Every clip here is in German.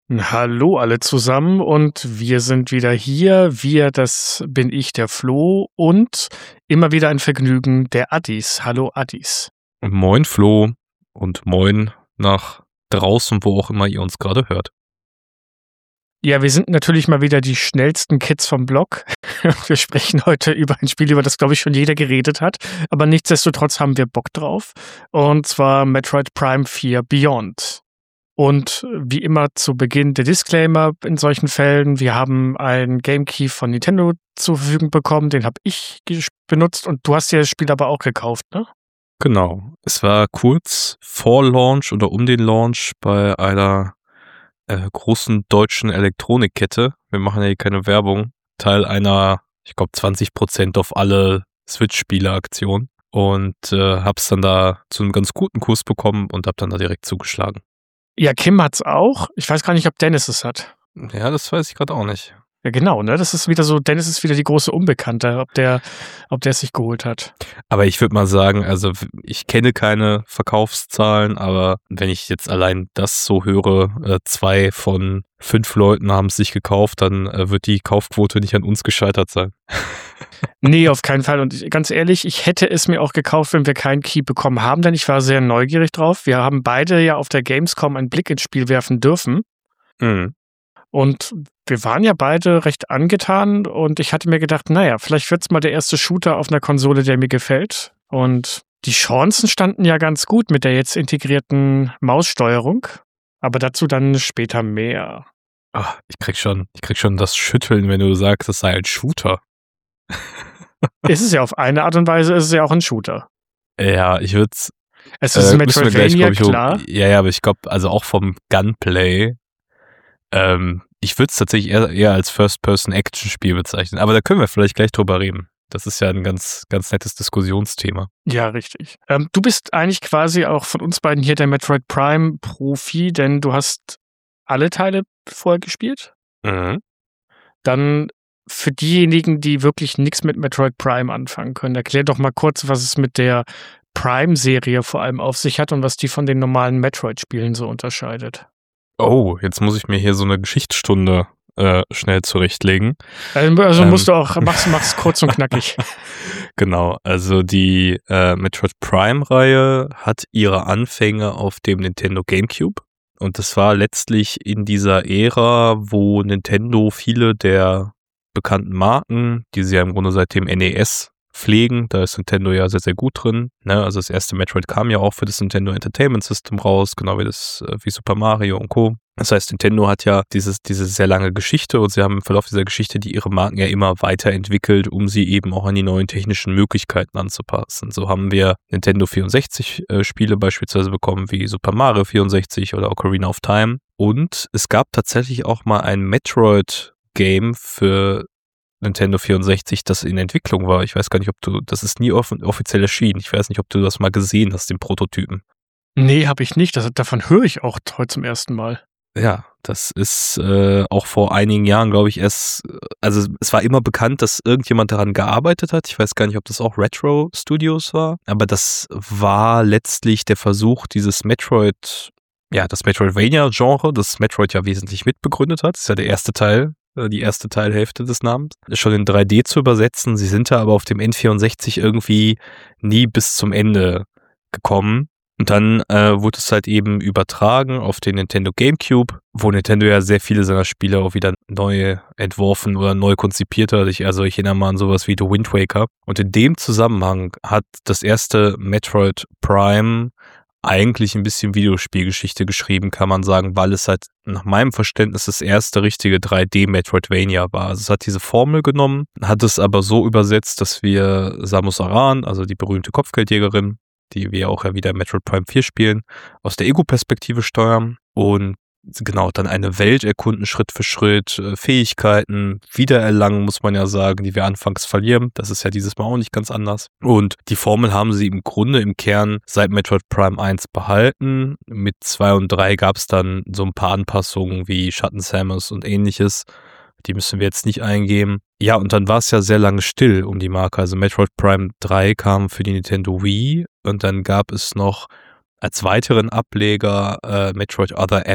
Hallo alle zusammen und wir sind wieder hier. Wir, das bin ich, der Flo und immer wieder ein Vergnügen, der Addis. Hallo Addis. Moin Flo und moin nach draußen, wo auch immer ihr uns gerade hört. Ja, wir sind natürlich mal wieder die schnellsten Kids vom Block. Wir sprechen heute über ein Spiel, über das, glaube ich, schon jeder geredet hat. Aber nichtsdestotrotz haben wir Bock drauf. Und zwar Metroid Prime 4 Beyond. Und wie immer zu Beginn der Disclaimer in solchen Fällen. Wir haben einen Game Key von Nintendo zur Verfügung bekommen. Den habe ich benutzt und du hast dir das Spiel aber auch gekauft, ne? Genau, es war kurz vor Launch oder um den Launch bei einer großen deutschen Elektronikkette. Wir machen ja hier keine Werbung. Teil einer, ich glaube 20% auf alle Switch-Spiele-Aktion und hab's dann da zu einem ganz guten Kurs bekommen und hab dann da direkt zugeschlagen. Ja, Kim hat's auch. Ich weiß gar nicht, ob Dennis es hat. Ja, das weiß ich gerade auch nicht. Ja, genau, ne? Das ist wieder so, Dennis ist wieder die große Unbekannte, ob der es sich geholt hat. Aber ich würde mal sagen, also ich kenne keine Verkaufszahlen, aber wenn ich jetzt allein das so höre, 2 von 5 Leuten haben es sich gekauft, dann wird die Kaufquote nicht an uns gescheitert sein. Nee, auf keinen Fall. Und ganz ehrlich, ich hätte es mir auch gekauft, wenn wir keinen Key bekommen haben, denn ich war sehr neugierig drauf. Wir haben beide ja auf der Gamescom einen Blick ins Spiel werfen dürfen. Mhm. Und wir waren ja beide recht angetan und ich hatte mir gedacht, naja, vielleicht wird's mal der erste Shooter auf einer Konsole, der mir gefällt. Und die Chancen standen ja ganz gut mit der jetzt integrierten Maussteuerung. Aber dazu dann später mehr. Ach, ich krieg schon das Schütteln, wenn du sagst, das sei ein Shooter. Ist es ja auf eine Art und Weise, ist es ja auch ein Shooter. Ja, ich würde Es ist Metroidvania, klar. Ja, aber ich glaube, also auch vom Gunplay, ich würde es tatsächlich eher als First-Person-Action-Spiel bezeichnen. Aber da können wir vielleicht gleich drüber reden. Das ist ja ein ganz, ganz nettes Diskussionsthema. Ja, richtig. Du bist eigentlich quasi auch von uns beiden hier der Metroid Prime Profi, denn du hast alle Teile vorher gespielt. Mhm. Dann für diejenigen, die wirklich nichts mit Metroid Prime anfangen können, erklär doch mal kurz, was es mit der Prime-Serie vor allem auf sich hat und was die von den normalen Metroid-Spielen so unterscheidet. Oh, jetzt muss ich mir hier so eine Geschichtsstunde schnell zurechtlegen. Also musst du auch, mach's kurz und knackig. Genau, also die Metroid Prime-Reihe hat ihre Anfänge auf dem Nintendo GameCube. Und das war letztlich in dieser Ära, wo Nintendo viele der bekannten Marken, die sie ja im Grunde seit dem NES pflegen, da ist Nintendo ja sehr, sehr gut drin. Ne? Also das erste Metroid kam ja auch für das Nintendo Entertainment System raus, genau wie Super Mario und Co. Das heißt, Nintendo hat ja diese sehr lange Geschichte und sie haben im Verlauf dieser Geschichte ihre Marken ja immer weiterentwickelt, um sie eben auch an die neuen technischen Möglichkeiten anzupassen. So haben wir Nintendo 64 Spiele beispielsweise bekommen, wie Super Mario 64 oder Ocarina of Time. Und es gab tatsächlich auch mal ein Metroid-Game für Nintendo 64, das in Entwicklung war. Ich weiß gar nicht, das ist nie offiziell erschienen. Ich weiß nicht, ob du das mal gesehen hast, den Prototypen. Nee, habe ich nicht. Davon höre ich auch heute zum ersten Mal. Ja, das ist auch vor einigen Jahren, glaube ich, also es war immer bekannt, dass irgendjemand daran gearbeitet hat. Ich weiß gar nicht, ob das auch Retro Studios war, aber das war letztlich der Versuch, das Metroidvania-Genre, das Metroid ja wesentlich mitbegründet hat. Das ist ja der erste Teil, die erste Teilhälfte des Namens, schon in 3D zu übersetzen. Sie sind da aber auf dem N64 irgendwie nie bis zum Ende gekommen. Und dann wurde es halt eben übertragen auf den Nintendo GameCube, wo Nintendo ja sehr viele seiner Spiele auch wieder neu entworfen oder neu konzipiert hat. Ich erinnere mal an sowas wie The Wind Waker. Und in dem Zusammenhang hat das erste Metroid Prime eigentlich ein bisschen Videospielgeschichte geschrieben, kann man sagen, weil es halt nach meinem Verständnis das erste richtige 3D-Metroidvania war. Also es hat diese Formel genommen, hat es aber so übersetzt, dass wir Samus Aran, also die berühmte Kopfgeldjägerin, die wir auch ja wieder in Metroid Prime 4 spielen, aus der Ego-Perspektive steuern und genau dann eine Welt erkunden, Schritt für Schritt, Fähigkeiten wiedererlangen, muss man ja sagen, die wir anfangs verlieren. Das ist ja dieses Mal auch nicht ganz anders. Und die Formel haben sie im Grunde im Kern seit Metroid Prime 1 behalten. Mit 2 und 3 gab es dann so ein paar Anpassungen wie Schatten Samus und ähnliches. Die müssen wir jetzt nicht eingeben. Ja, und dann war es ja sehr lange still um die Marke. Also Metroid Prime 3 kam für die Nintendo Wii und dann gab es noch als weiteren Ableger Metroid Other M.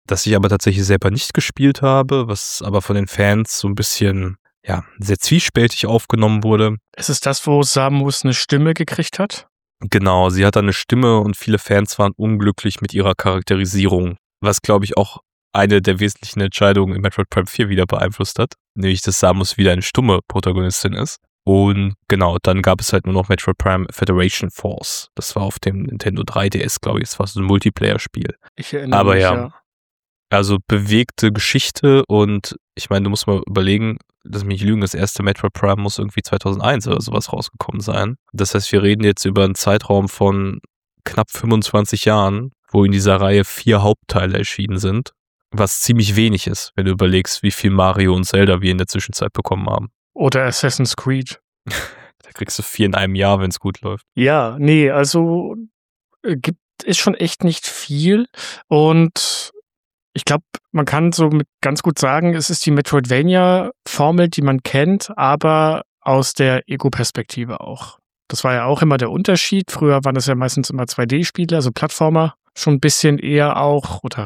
das ich aber tatsächlich selber nicht gespielt habe, was aber von den Fans so ein bisschen, ja, sehr zwiespältig aufgenommen wurde. Ist es das, wo Samus eine Stimme gekriegt hat? Genau, sie hat da eine Stimme und viele Fans waren unglücklich mit ihrer Charakterisierung, was, glaube ich, auch eine der wesentlichen Entscheidungen in Metroid Prime 4 wieder beeinflusst hat, nämlich dass Samus wieder eine stumme Protagonistin ist. Und genau, dann gab es halt nur noch Metroid Prime Federation Force. Das war auf dem Nintendo 3DS, glaube ich. Das war so ein Multiplayer-Spiel. Ich erinnere Aber mich, ja, also bewegte Geschichte und ich meine, du musst mal überlegen, lass mich nicht lügen, das erste Metroid Prime muss irgendwie 2001 oder sowas rausgekommen sein. Das heißt, wir reden jetzt über einen Zeitraum von knapp 25 Jahren, wo in dieser Reihe 4 Hauptteile erschienen sind, was ziemlich wenig ist, wenn du überlegst, wie viel Mario und Zelda wir in der Zwischenzeit bekommen haben. Oder Assassin's Creed. Da kriegst du 4 in einem Jahr, wenn es gut läuft. Ja, nee, also ist schon echt nicht viel und ich glaube, man kann so ganz gut sagen, es ist die Metroidvania-Formel, die man kennt, aber aus der Ego-Perspektive auch. Das war ja auch immer der Unterschied. Früher waren das ja meistens immer 2D-Spiele, also Plattformer, schon ein bisschen eher auch, oder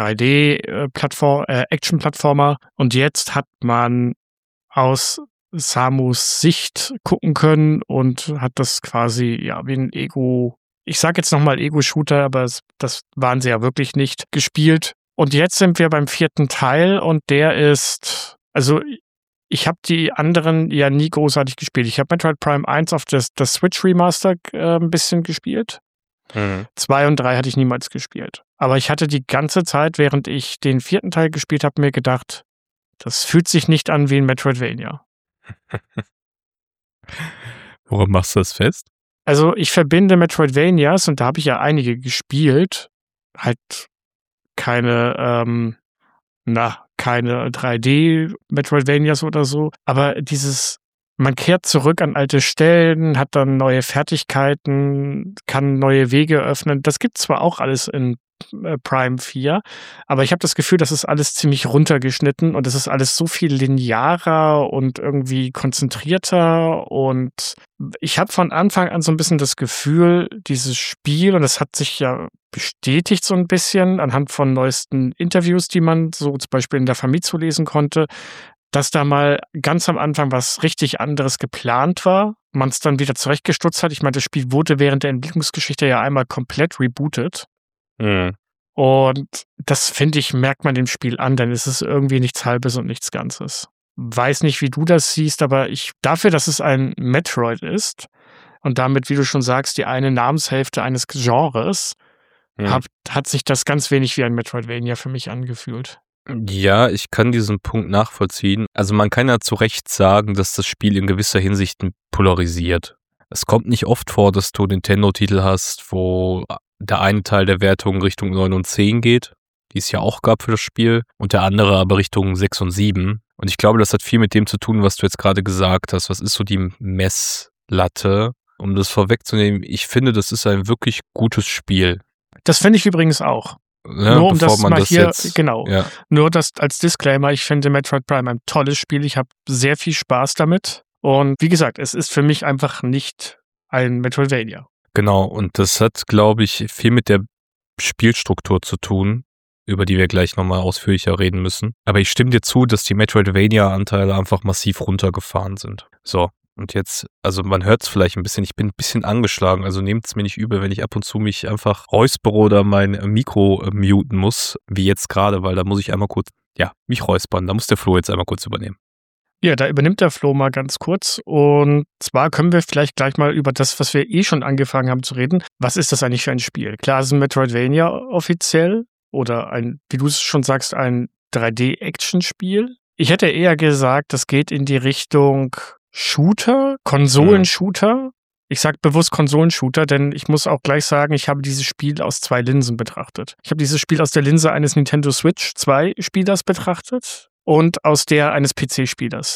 3D-Action-Plattformer. Und jetzt hat man aus Samus Sicht gucken können und hat das quasi, ja, wie ein Ego, ich sag jetzt nochmal Ego-Shooter, aber das waren sie ja wirklich nicht, gespielt. Und jetzt sind wir beim 4. Teil und der ist, also ich habe die anderen ja nie großartig gespielt. Ich habe Metroid Prime 1 auf das Switch Remaster ein bisschen gespielt. 2 und 3 hatte ich niemals gespielt. Aber ich hatte die ganze Zeit, während ich den 4. Teil gespielt habe, mir gedacht, das fühlt sich nicht an wie ein Metroidvania. Woran machst du das fest? Also ich verbinde Metroidvanias, und da habe ich ja einige gespielt, halt keine 3D-Metroidvanias oder so, aber man kehrt zurück an alte Stellen, hat dann neue Fertigkeiten, kann neue Wege öffnen. Das gibt zwar auch alles in Prime 4, aber ich habe das Gefühl, das ist alles ziemlich runtergeschnitten und es ist alles so viel linearer und irgendwie konzentrierter, und ich habe von Anfang an so ein bisschen das Gefühl, dieses Spiel, und das hat sich ja bestätigt so ein bisschen anhand von neuesten Interviews, die man so zum Beispiel in der Famitsu lesen konnte, dass da mal ganz am Anfang was richtig anderes geplant war, man es dann wieder zurechtgestutzt hat. Ich meine, das Spiel wurde während der Entwicklungsgeschichte ja einmal komplett rebootet. Und das, finde ich, merkt man dem Spiel an, denn es ist irgendwie nichts Halbes und nichts Ganzes. Weiß nicht, wie du das siehst, aber dafür, dass es ein Metroid ist und damit, wie du schon sagst, die eine Namenshälfte eines Genres, hat sich das ganz wenig wie ein Metroidvania für mich angefühlt. Ja, ich kann diesen Punkt nachvollziehen. Also man kann ja zu Recht sagen, dass das Spiel in gewisser Hinsicht polarisiert. Es kommt nicht oft vor, dass du Nintendo-Titel hast, wo der eine Teil der Wertung Richtung 9 und 10 geht, die es ja auch gab für das Spiel, und der andere aber Richtung 6 und 7. Und ich glaube, das hat viel mit dem zu tun, was du jetzt gerade gesagt hast. Was ist so die Messlatte? Um das vorwegzunehmen, ich finde, das ist ein wirklich gutes Spiel. Das finde ich übrigens auch. Ja, nur um bevor das man mal das hier, jetzt, genau. Ja. Nur das als Disclaimer, ich finde Metroid Prime ein tolles Spiel. Ich habe sehr viel Spaß damit. Und wie gesagt, es ist für mich einfach nicht ein Metroidvania. Genau, und das hat, glaube ich, viel mit der Spielstruktur zu tun, über die wir gleich nochmal ausführlicher reden müssen. Aber ich stimme dir zu, dass die Metroidvania-Anteile einfach massiv runtergefahren sind. So, und jetzt, also man hört es vielleicht ein bisschen, ich bin ein bisschen angeschlagen, also nehmt es mir nicht übel, wenn ich ab und zu mich einfach räuspere oder mein Mikro muten muss, wie jetzt gerade, weil da muss ich einmal kurz, mich räuspern, da muss der Flo jetzt einmal kurz übernehmen. Ja, da übernimmt der Flo mal ganz kurz, und zwar können wir vielleicht gleich mal über das, was wir schon angefangen haben zu reden. Was ist das eigentlich für ein Spiel? Klar, es ist ein Metroidvania offiziell oder wie du es schon sagst, ein 3D-Action-Spiel. Ich hätte eher gesagt, das geht in die Richtung Shooter, Konsolenshooter. Ich sage bewusst Konsolenshooter, denn ich muss auch gleich sagen, ich habe dieses Spiel aus 2 Linsen betrachtet. Ich habe dieses Spiel aus der Linse eines Nintendo Switch 2 Spielers betrachtet und aus der eines PC-Spielers.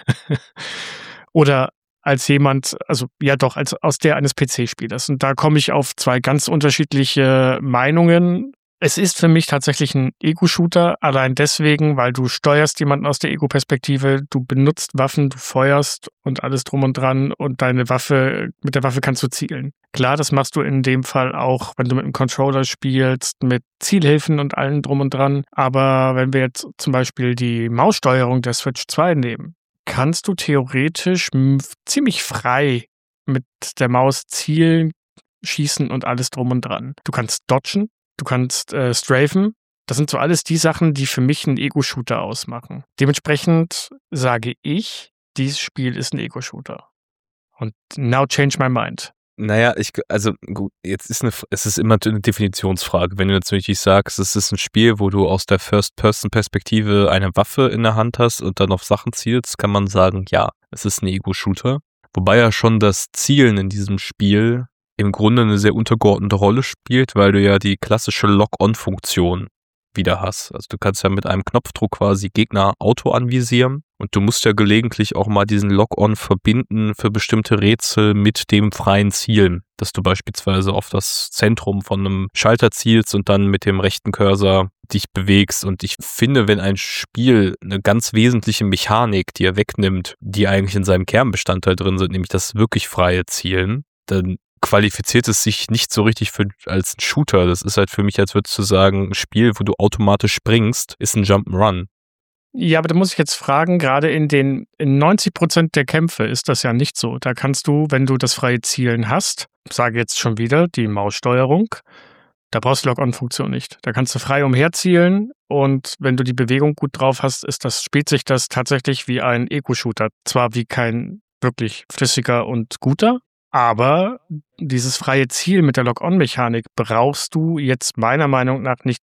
Oder als jemand, also ja doch, aus der eines PC-Spielers. Und da komme ich auf 2 ganz unterschiedliche Meinungen. Es ist für mich tatsächlich ein Ego-Shooter, allein deswegen, weil du steuerst jemanden aus der Ego-Perspektive, du benutzt Waffen, du feuerst und alles drum und dran und mit der Waffe kannst du zielen. Klar, das machst du in dem Fall auch, wenn du mit einem Controller spielst, mit Zielhilfen und allem drum und dran. Aber wenn wir jetzt zum Beispiel die Maussteuerung der Switch 2 nehmen, kannst du theoretisch ziemlich frei mit der Maus zielen, schießen und alles drum und dran. Du kannst dodgen. Du kannst strafen. Das sind so alles die Sachen, die für mich einen Ego-Shooter ausmachen. Dementsprechend sage ich, dieses Spiel ist ein Ego-Shooter. Und now change my mind. Naja, also gut, es ist immer eine Definitionsfrage. Wenn du natürlich sagst, es ist ein Spiel, wo du aus der First-Person-Perspektive eine Waffe in der Hand hast und dann auf Sachen zielst, kann man sagen, ja, es ist ein Ego-Shooter. Wobei ja schon das Zielen in diesem Spiel im Grunde eine sehr untergeordnete Rolle spielt, weil du ja die klassische Lock-on-Funktion wieder hast. Also du kannst ja mit einem Knopfdruck quasi Gegner Auto anvisieren und du musst ja gelegentlich auch mal diesen Lock-on verbinden für bestimmte Rätsel mit dem freien Zielen, dass du beispielsweise auf das Zentrum von einem Schalter zielst und dann mit dem rechten Cursor dich bewegst. Und ich finde, wenn ein Spiel eine ganz wesentliche Mechanik dir wegnimmt, die eigentlich in seinem Kernbestandteil drin sind, nämlich das wirklich freie Zielen, dann qualifiziert es sich nicht so richtig als ein Shooter. Das ist halt für mich, als würdest du sagen, ein Spiel, wo du automatisch springst, ist ein Jump'n'Run. Ja, aber da muss ich jetzt fragen, gerade in 90% der Kämpfe ist das ja nicht so. Da kannst du, wenn du das freie Zielen hast, sage jetzt schon wieder die Maussteuerung, da brauchst du Lock-on-Funktion nicht. Da kannst du frei umherzielen und wenn du die Bewegung gut drauf hast, spielt sich das tatsächlich wie ein Ego-Shooter. Zwar wie kein wirklich flüssiger und guter, aber dieses freie Ziel mit der Lock-on-Mechanik brauchst du jetzt meiner Meinung nach nicht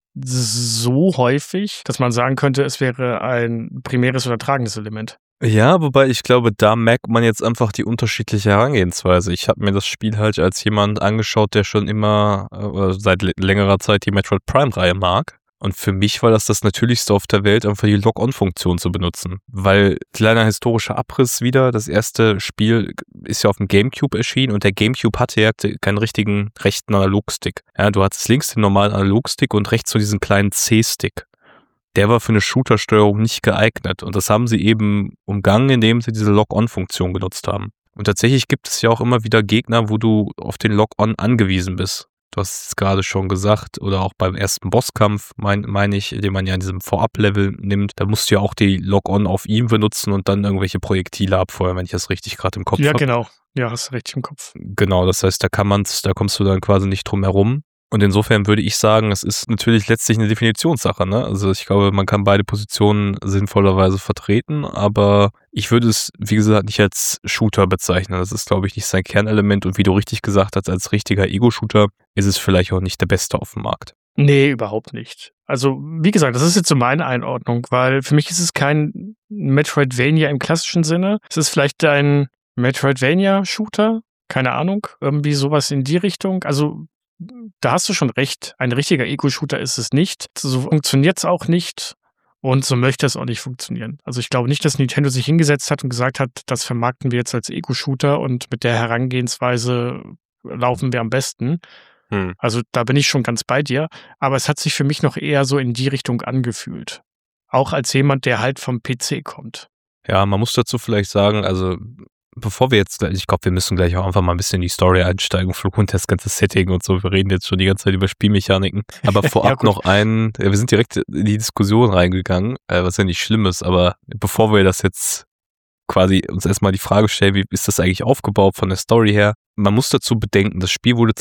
so häufig, dass man sagen könnte, es wäre ein primäres oder tragendes Element. Ja, wobei ich glaube, da merkt man jetzt einfach die unterschiedliche Herangehensweise. Ich habe mir das Spiel halt als jemand angeschaut, der schon immer seit längerer Zeit die Metroid Prime-Reihe mag. Und für mich war das Natürlichste auf der Welt, einfach die Lock-on-Funktion zu benutzen. Weil, kleiner historischer Abriss wieder, das erste Spiel ist ja auf dem GameCube erschienen und der GameCube hatte ja keinen richtigen rechten Analogstick. Ja, du hattest links den normalen Analogstick und rechts so diesen kleinen C-Stick. Der war für eine Shooter-Steuerung nicht geeignet. Und das haben sie eben umgangen, indem sie diese Lock-on-Funktion genutzt haben. Und tatsächlich gibt es ja auch immer wieder Gegner, wo du auf den Lock-on angewiesen bist. Du hast es gerade schon gesagt, oder auch beim ersten Bosskampf, meine ich, den man ja in diesem Vorab-Level nimmt, da musst du ja auch die Lock-on auf ihm benutzen und dann irgendwelche Projektile abfeuern, wenn ich das richtig gerade im Kopf habe. Ja, genau. Ja, hast du richtig im Kopf. Genau, das heißt, da kommst du dann quasi nicht drum herum. Und insofern würde ich sagen, es ist natürlich letztlich eine Definitionssache, ne? Also ich glaube, man kann beide Positionen sinnvollerweise vertreten, aber ich würde es, wie gesagt, nicht als Shooter bezeichnen. Das ist, glaube ich, nicht sein Kernelement und wie du richtig gesagt hast, als richtiger Ego-Shooter ist es vielleicht auch nicht der beste auf dem Markt. Nee, überhaupt nicht. Also, wie gesagt, das ist jetzt so meine Einordnung, weil für mich ist es kein Metroidvania im klassischen Sinne. Es ist vielleicht ein Metroidvania-Shooter, keine Ahnung, irgendwie sowas in die Richtung. Also, da hast du schon recht. Ein richtiger Ego-Shooter ist es nicht. So funktioniert es auch nicht und so möchte es auch nicht funktionieren. Also ich glaube nicht, dass Nintendo sich hingesetzt hat und gesagt hat, das vermarkten wir jetzt als Ego-Shooter und mit der Herangehensweise laufen wir am besten. Also da bin ich schon ganz bei dir. Aber es hat sich für mich noch eher so in die Richtung angefühlt. Auch als jemand, der halt vom PC kommt. Ja, man muss dazu vielleicht sagen, also bevor wir jetzt, ich glaube, wir müssen gleich auch einfach mal ein bisschen in die Story einsteigen, und das ganze Setting und so. Wir reden jetzt schon die ganze Zeit über Spielmechaniken. Aber vorab Ja, noch wir sind direkt in die Diskussion reingegangen, was ja nicht schlimm ist, aber bevor wir das jetzt quasi uns erstmal die Frage stellen, wie ist das eigentlich aufgebaut von der Story her? Man muss dazu bedenken, das Spiel wurde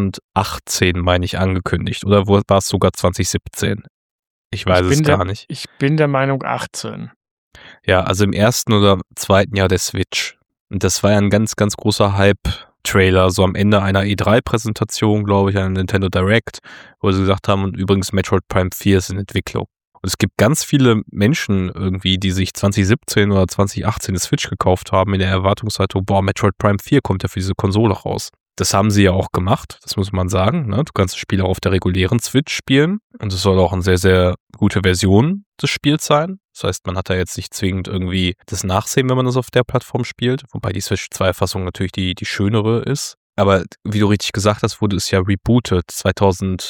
2018, meine ich, angekündigt. Oder war es sogar 2017? Ich weiß es gar nicht. Ich bin der Meinung 18. Ja, also im ersten oder zweiten Jahr der Switch. Und das war ja ein ganz, ganz großer Hype-Trailer, so am Ende einer E3-Präsentation, glaube ich, einer Nintendo Direct, wo sie gesagt haben, und übrigens Metroid Prime 4 ist in Entwicklung. Und es gibt ganz viele Menschen irgendwie, die sich 2017 oder 2018 eine Switch gekauft haben, in der Erwartungshaltung, boah, Metroid Prime 4 kommt ja für diese Konsole raus. Das haben sie ja auch gemacht, das muss man sagen. Ne? Du kannst das Spiel auch auf der regulären Switch spielen und es soll auch eine sehr, sehr gute Version des Spiels sein. Das heißt, man hat da jetzt nicht zwingend irgendwie das Nachsehen, wenn man das auf der Plattform spielt, wobei die Switch 2-Fassung natürlich die schönere ist. Aber wie du richtig gesagt hast, wurde es ja rebootet 2018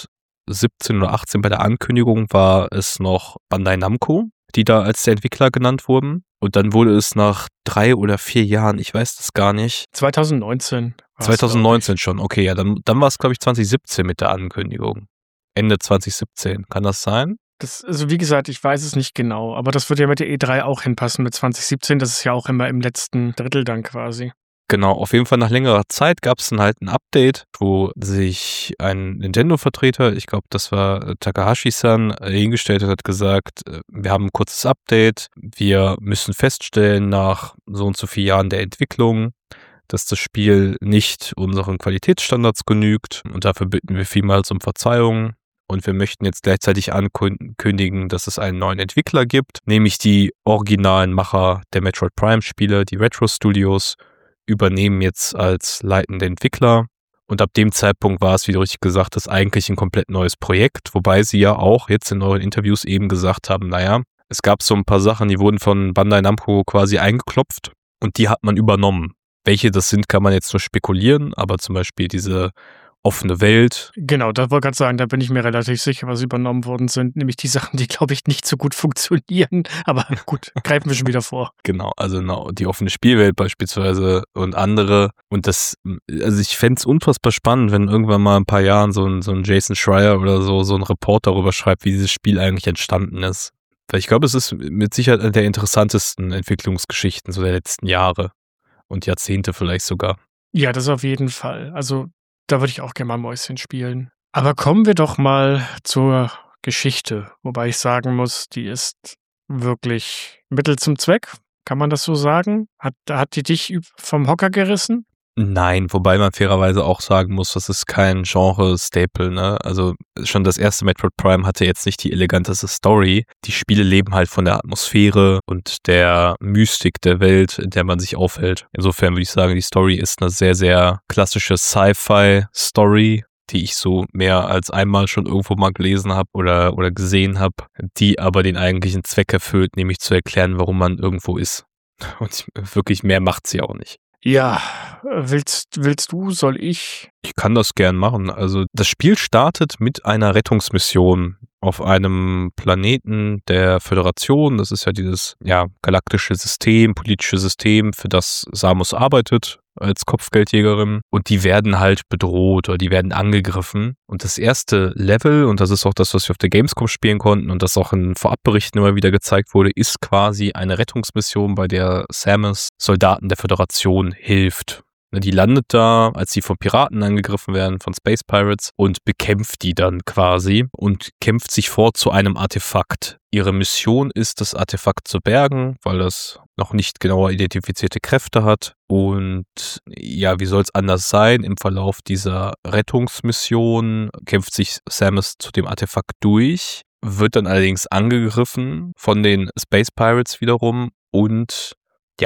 2017 oder 18 bei der Ankündigung war es noch Bandai Namco, die da als der Entwickler genannt wurden. Und dann wurde es nach 3 oder 4 Jahren, ich weiß das gar nicht. 2019. 2019 schon, okay, ja, dann war es, glaube ich, 2017 mit der Ankündigung. Ende 2017, kann das sein? Also wie gesagt, ich weiß es nicht genau, aber das wird ja mit der E3 auch hinpassen mit 2017. Das ist ja auch immer im letzten Drittel dann quasi. Genau, auf jeden Fall nach längerer Zeit gab es dann halt ein Update, wo sich ein Nintendo-Vertreter, ich glaube, das war Takahashi-san, hingestellt hat, hat gesagt, wir haben ein kurzes Update, wir müssen feststellen nach so und so vielen Jahren der Entwicklung, dass das Spiel nicht unseren Qualitätsstandards genügt und dafür bitten wir vielmals um Verzeihung. Und wir möchten jetzt gleichzeitig ankündigen, dass es einen neuen Entwickler gibt, nämlich die originalen Macher der Metroid Prime-Spiele, die Retro Studios, übernehmen jetzt als leitende Entwickler. Und ab dem Zeitpunkt war es, wie du richtig gesagt hast, eigentlich ein komplett neues Projekt, wobei sie ja auch jetzt in euren Interviews eben gesagt haben, naja, es gab so ein paar Sachen, die wurden von Bandai Namco quasi eingeklopft und die hat man übernommen. Welche das sind, kann man jetzt nur spekulieren, aber zum Beispiel diese offene Welt. Genau, da wollte ich gerade sagen, da bin ich mir relativ sicher, was übernommen worden sind. Nämlich die Sachen, die, glaube ich, nicht so gut funktionieren. Aber gut, greifen wir schon wieder vor. Genau, also die offene Spielwelt beispielsweise und andere. Und das, also ich fände es unfassbar spannend, wenn irgendwann mal ein paar Jahren so ein Jason Schreier oder so ein Report darüber schreibt, wie dieses Spiel eigentlich entstanden ist. Weil ich glaube, es ist mit Sicherheit eine der interessantesten Entwicklungsgeschichten so der letzten Jahre und Jahrzehnte vielleicht sogar. Ja, das auf jeden Fall. Also da würde ich auch gerne mal Mäuschen spielen. Aber kommen wir doch mal zur Geschichte. Wobei ich sagen muss, die ist wirklich Mittel zum Zweck. Kann man das so sagen? Hat die dich vom Hocker gerissen? Nein, wobei man fairerweise auch sagen muss, das ist kein Genre-Staple, ne? Also schon das erste Metroid Prime hatte jetzt nicht die eleganteste Story. Die Spiele leben halt von der Atmosphäre und der Mystik der Welt, in der man sich aufhält. Insofern würde ich sagen, die Story ist eine sehr, sehr klassische Sci-Fi-Story, die ich so mehr als einmal schon irgendwo mal gelesen habe oder gesehen habe, die aber den eigentlichen Zweck erfüllt, nämlich zu erklären, warum man irgendwo ist. Und wirklich mehr macht sie auch nicht. Ja, willst du, soll ich? Ich kann das gern machen. Also das Spiel startet mit einer Rettungsmission auf einem Planeten der Föderation. Das ist ja dieses galaktische System, politische System, für das Samus arbeitet als Kopfgeldjägerin. Und die werden halt bedroht oder die werden angegriffen. Und das erste Level, und das ist auch das, was wir auf der Gamescom spielen konnten und das auch in Vorabberichten immer wieder gezeigt wurde, ist quasi eine Rettungsmission, bei der Samus Soldaten der Föderation hilft. Die landet da, als sie von Piraten angegriffen werden, von Space Pirates, und bekämpft die dann quasi und kämpft sich vor zu einem Artefakt. Ihre Mission ist, das Artefakt zu bergen, weil das noch nicht genauer identifizierte Kräfte hat. Und ja, wie soll es anders sein? Im Verlauf dieser Rettungsmission kämpft sich Samus zu dem Artefakt durch, wird dann allerdings angegriffen von den Space Pirates wiederum und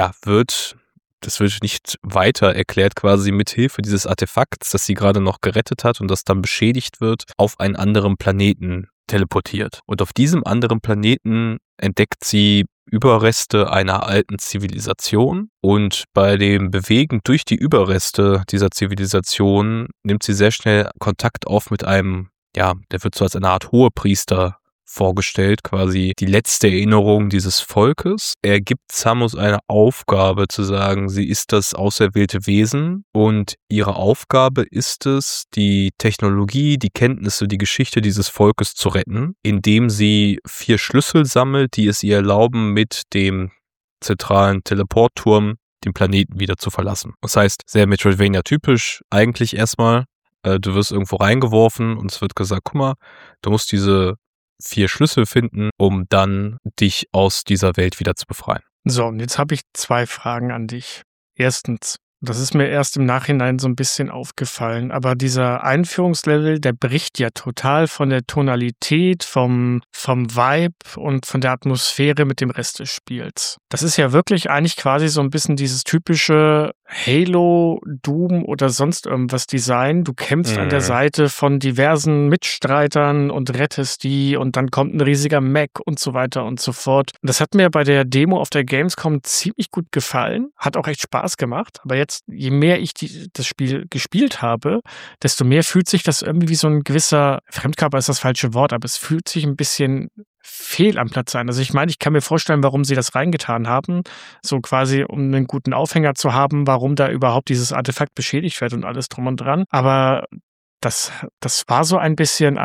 das wird nicht weiter erklärt, quasi mit Hilfe dieses Artefakts, das sie gerade noch gerettet hat und das dann beschädigt wird, auf einen anderen Planeten teleportiert. Und auf diesem anderen Planeten entdeckt sie Überreste einer alten Zivilisation und bei dem Bewegen durch die Überreste dieser Zivilisation nimmt sie sehr schnell Kontakt auf mit einem, der wird so als eine Art Hohepriester vorgestellt, quasi die letzte Erinnerung dieses Volkes. Er gibt Samus eine Aufgabe zu sagen, sie ist das auserwählte Wesen und ihre Aufgabe ist es, die Technologie, die Kenntnisse, die Geschichte dieses Volkes zu retten, indem sie 4 Schlüssel sammelt, die es ihr erlauben, mit dem zentralen Teleportturm den Planeten wieder zu verlassen. Das heißt, sehr Metroidvania-typisch eigentlich erstmal. Du wirst irgendwo reingeworfen und es wird gesagt, guck mal, du musst diese 4 Schlüssel finden, um dann dich aus dieser Welt wieder zu befreien. So, und jetzt habe ich 2 Fragen an dich. Erstens, das ist mir erst im Nachhinein so ein bisschen aufgefallen, aber dieser Einführungslevel, der bricht ja total von der Tonalität, vom Vibe und von der Atmosphäre mit dem Rest des Spiels. Das ist ja wirklich eigentlich quasi so ein bisschen dieses typische Halo, Doom oder sonst irgendwas Design. Du kämpfst an der Seite von diversen Mitstreitern und rettest die und dann kommt ein riesiger Mech und so weiter und so fort. Das hat mir bei der Demo auf der Gamescom ziemlich gut gefallen, hat auch echt Spaß gemacht. Aber jetzt, je mehr ich das Spiel gespielt habe, desto mehr fühlt sich das irgendwie wie so ein gewisser, Fremdkörper ist das falsche Wort, aber es fühlt sich ein bisschen fehl am Platz sein. Also ich meine, ich kann mir vorstellen, warum sie das reingetan haben, so quasi um einen guten Aufhänger zu haben, warum da überhaupt dieses Artefakt beschädigt wird und alles drum und dran. Aber das war so ein bisschen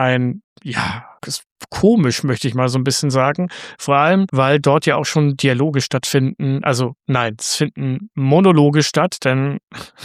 komisch, möchte ich mal so ein bisschen sagen. Vor allem, weil dort ja auch schon Dialoge stattfinden. Also nein, es finden Monologe statt, denn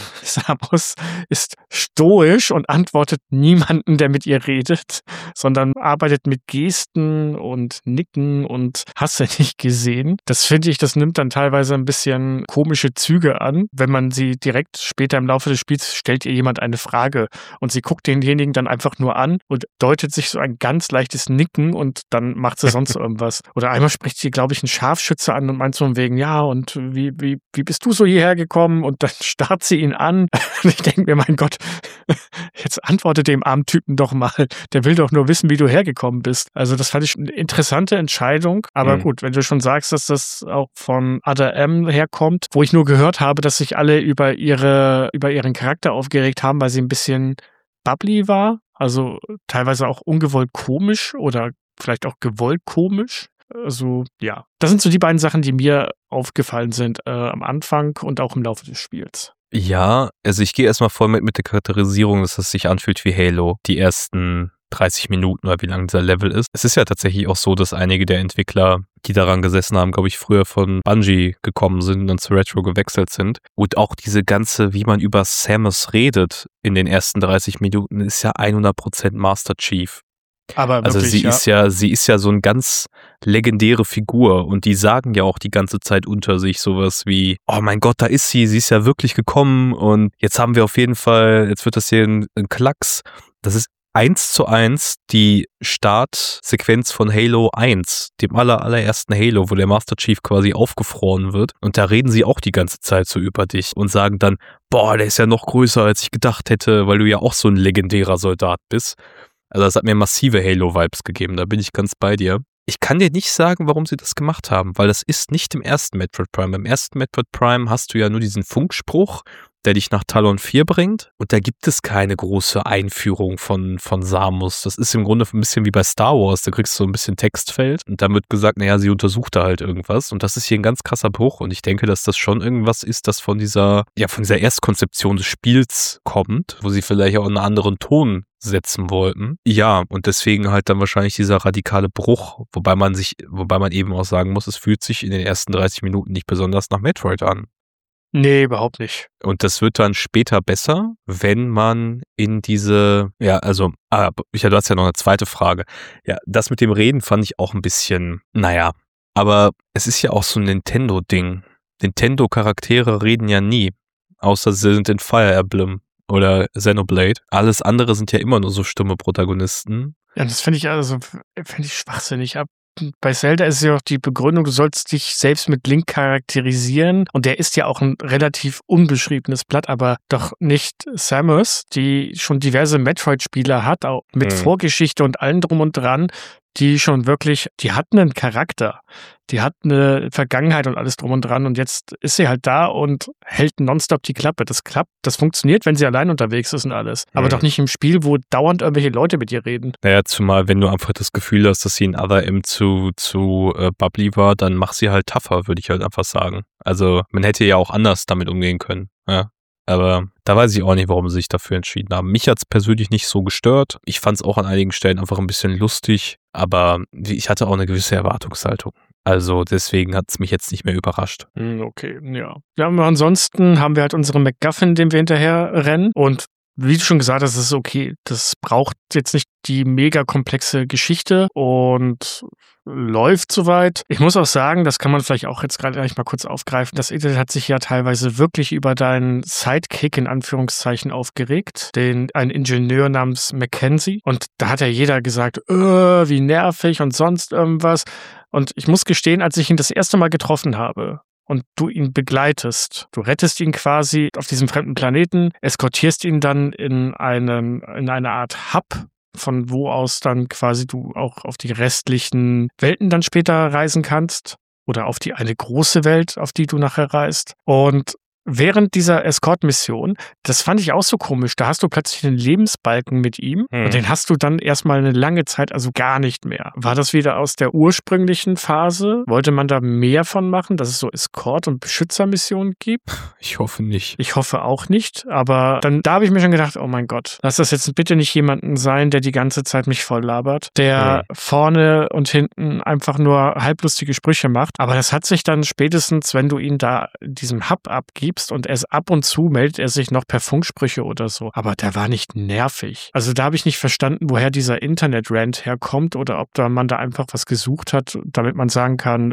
Samus ist stoisch und antwortet niemanden, der mit ihr redet, sondern arbeitet mit Gesten und Nicken und hast du nicht gesehen. Das finde ich, das nimmt dann teilweise ein bisschen komische Züge an. Wenn man sie direkt später im Laufe des Spiels stellt ihr jemand eine Frage und sie guckt denjenigen dann einfach nur an und deutet sich so ein ganz leichtes Nicken und dann macht sie sonst irgendwas. Oder einmal spricht sie, glaube ich, einen Scharfschütze an und meint so wegen, ja, und wie bist du so hierher gekommen? Und dann starrt sie ihn an. Und ich denke mir, mein Gott, jetzt antworte dem armen Typen doch mal. Der will doch nur wissen, wie du hergekommen bist. Also das fand ich eine interessante Entscheidung. Aber gut, wenn du schon sagst, dass das auch von Other M herkommt, wo ich nur gehört habe, dass sich alle über ihren Charakter aufgeregt haben, weil sie ein bisschen bubbly war. Also teilweise auch ungewollt komisch oder vielleicht auch gewollt komisch. Also ja, das sind so die beiden Sachen, die mir aufgefallen sind am Anfang und auch im Laufe des Spiels. Ja, also ich gehe erstmal voll mit der Charakterisierung, dass es sich anfühlt wie Halo, die ersten 30 Minuten oder wie lang dieser Level ist. Es ist ja tatsächlich auch so, dass einige der Entwickler, die daran gesessen haben, glaube ich, früher von Bungie gekommen sind und dann zu Retro gewechselt sind. Und auch diese ganze, wie man über Samus redet in den ersten 30 Minuten, ist ja 100% Master Chief. Aber also wirklich, sie ist ja so eine ganz legendäre Figur und die sagen ja auch die ganze Zeit unter sich sowas wie, oh mein Gott, da ist sie ist ja wirklich gekommen und jetzt haben wir auf jeden Fall, jetzt wird das hier ein Klacks. Das ist 1:1 die Startsequenz von Halo 1, dem allerersten Halo, wo der Master Chief quasi aufgefroren wird. Und da reden sie auch die ganze Zeit so über dich und sagen dann, boah, der ist ja noch größer, als ich gedacht hätte, weil du ja auch so ein legendärer Soldat bist. Also das hat mir massive Halo-Vibes gegeben, da bin ich ganz bei dir. Ich kann dir nicht sagen, warum sie das gemacht haben, weil das ist nicht im ersten Metroid Prime. Im ersten Metroid Prime hast du ja nur diesen Funkspruch, der dich nach Talon 4 bringt. Und da gibt es keine große Einführung von Samus. Das ist im Grunde ein bisschen wie bei Star Wars. Da kriegst du so ein bisschen Textfeld und dann wird gesagt, naja, sie untersucht da halt irgendwas. Und das ist hier ein ganz krasser Bruch. Und ich denke, dass das schon irgendwas ist, das von dieser Erstkonzeption des Spiels kommt, wo sie vielleicht auch einen anderen Ton setzen wollten. Ja, und deswegen halt dann wahrscheinlich dieser radikale Bruch, wobei man eben auch sagen muss, es fühlt sich in den ersten 30 Minuten nicht besonders nach Metroid an. Nee, überhaupt nicht. Und das wird dann später besser, wenn man in diese, du hast ja noch eine zweite Frage. Ja, das mit dem Reden fand ich auch ein bisschen, aber es ist ja auch so ein Nintendo-Ding. Nintendo-Charaktere reden ja nie, außer sie sind in Fire Emblem oder Xenoblade. Alles andere sind ja immer nur so stumme Protagonisten. Ja, das finde ich schwachsinnig. Bei Zelda ist ja auch die Begründung, du sollst dich selbst mit Link charakterisieren und der ist ja auch ein relativ unbeschriebenes Blatt, aber doch nicht Samus, die schon diverse Metroid-Spiele hat, auch mit Vorgeschichte und allem drum und dran, die schon wirklich, die hat einen Charakter, die hat eine Vergangenheit und alles drum und dran und jetzt ist sie halt da und hält nonstop die Klappe. Das klappt, das funktioniert, wenn sie allein unterwegs ist und alles. Aber doch nicht im Spiel, wo dauernd irgendwelche Leute mit ihr reden. Naja, zumal, wenn du einfach das Gefühl hast, dass sie in Other M zu bubbly war, dann mach sie halt tougher, würde ich halt einfach sagen. Also, man hätte ja auch anders damit umgehen können, ja. Aber da weiß ich auch nicht, warum sie sich dafür entschieden haben. Mich hat es persönlich nicht so gestört. Ich fand es auch an einigen Stellen einfach ein bisschen lustig, aber ich hatte auch eine gewisse Erwartungshaltung. Also deswegen hat es mich jetzt nicht mehr überrascht. Okay, ja. Ja, aber ansonsten haben wir halt unseren MacGuffin, den wir hinterher rennen und wie du schon gesagt hast, ist okay. Das braucht jetzt nicht die mega komplexe Geschichte und läuft soweit. Ich muss auch sagen, das kann man vielleicht auch jetzt gerade gleich mal kurz aufgreifen. Das Internet hat sich ja teilweise wirklich über deinen Sidekick in Anführungszeichen aufgeregt, ein Ingenieur namens Mackenzie. Und da hat ja jeder gesagt, wie nervig und sonst irgendwas. Und ich muss gestehen, als ich ihn das erste Mal getroffen habe und du ihn begleitest. Du rettest ihn quasi auf diesem fremden Planeten, eskortierst ihn dann in eine Art Hub, von wo aus dann quasi du auch auf die restlichen Welten dann später reisen kannst oder auf die eine große Welt, auf die du nachher reist. Und während dieser Escort-Mission, das fand ich auch so komisch, da hast du plötzlich einen Lebensbalken mit ihm und den hast du dann erstmal eine lange Zeit, also gar nicht mehr. War das wieder aus der ursprünglichen Phase? Wollte man da mehr von machen, dass es so Escort- und Beschützermissionen gibt? Ich hoffe nicht. Ich hoffe auch nicht, aber da habe ich mir schon gedacht, oh mein Gott, lass das jetzt bitte nicht jemanden sein, der die ganze Zeit mich voll labert, der vorne und hinten einfach nur halblustige Sprüche macht. Aber das hat sich dann spätestens, wenn du ihn da in diesem Hub abgibst, und erst ab und zu meldet er sich noch per Funksprüche oder so. Aber der war nicht nervig. Also da habe ich nicht verstanden, woher dieser Internet-Rant herkommt oder ob man da einfach was gesucht hat, damit man sagen kann,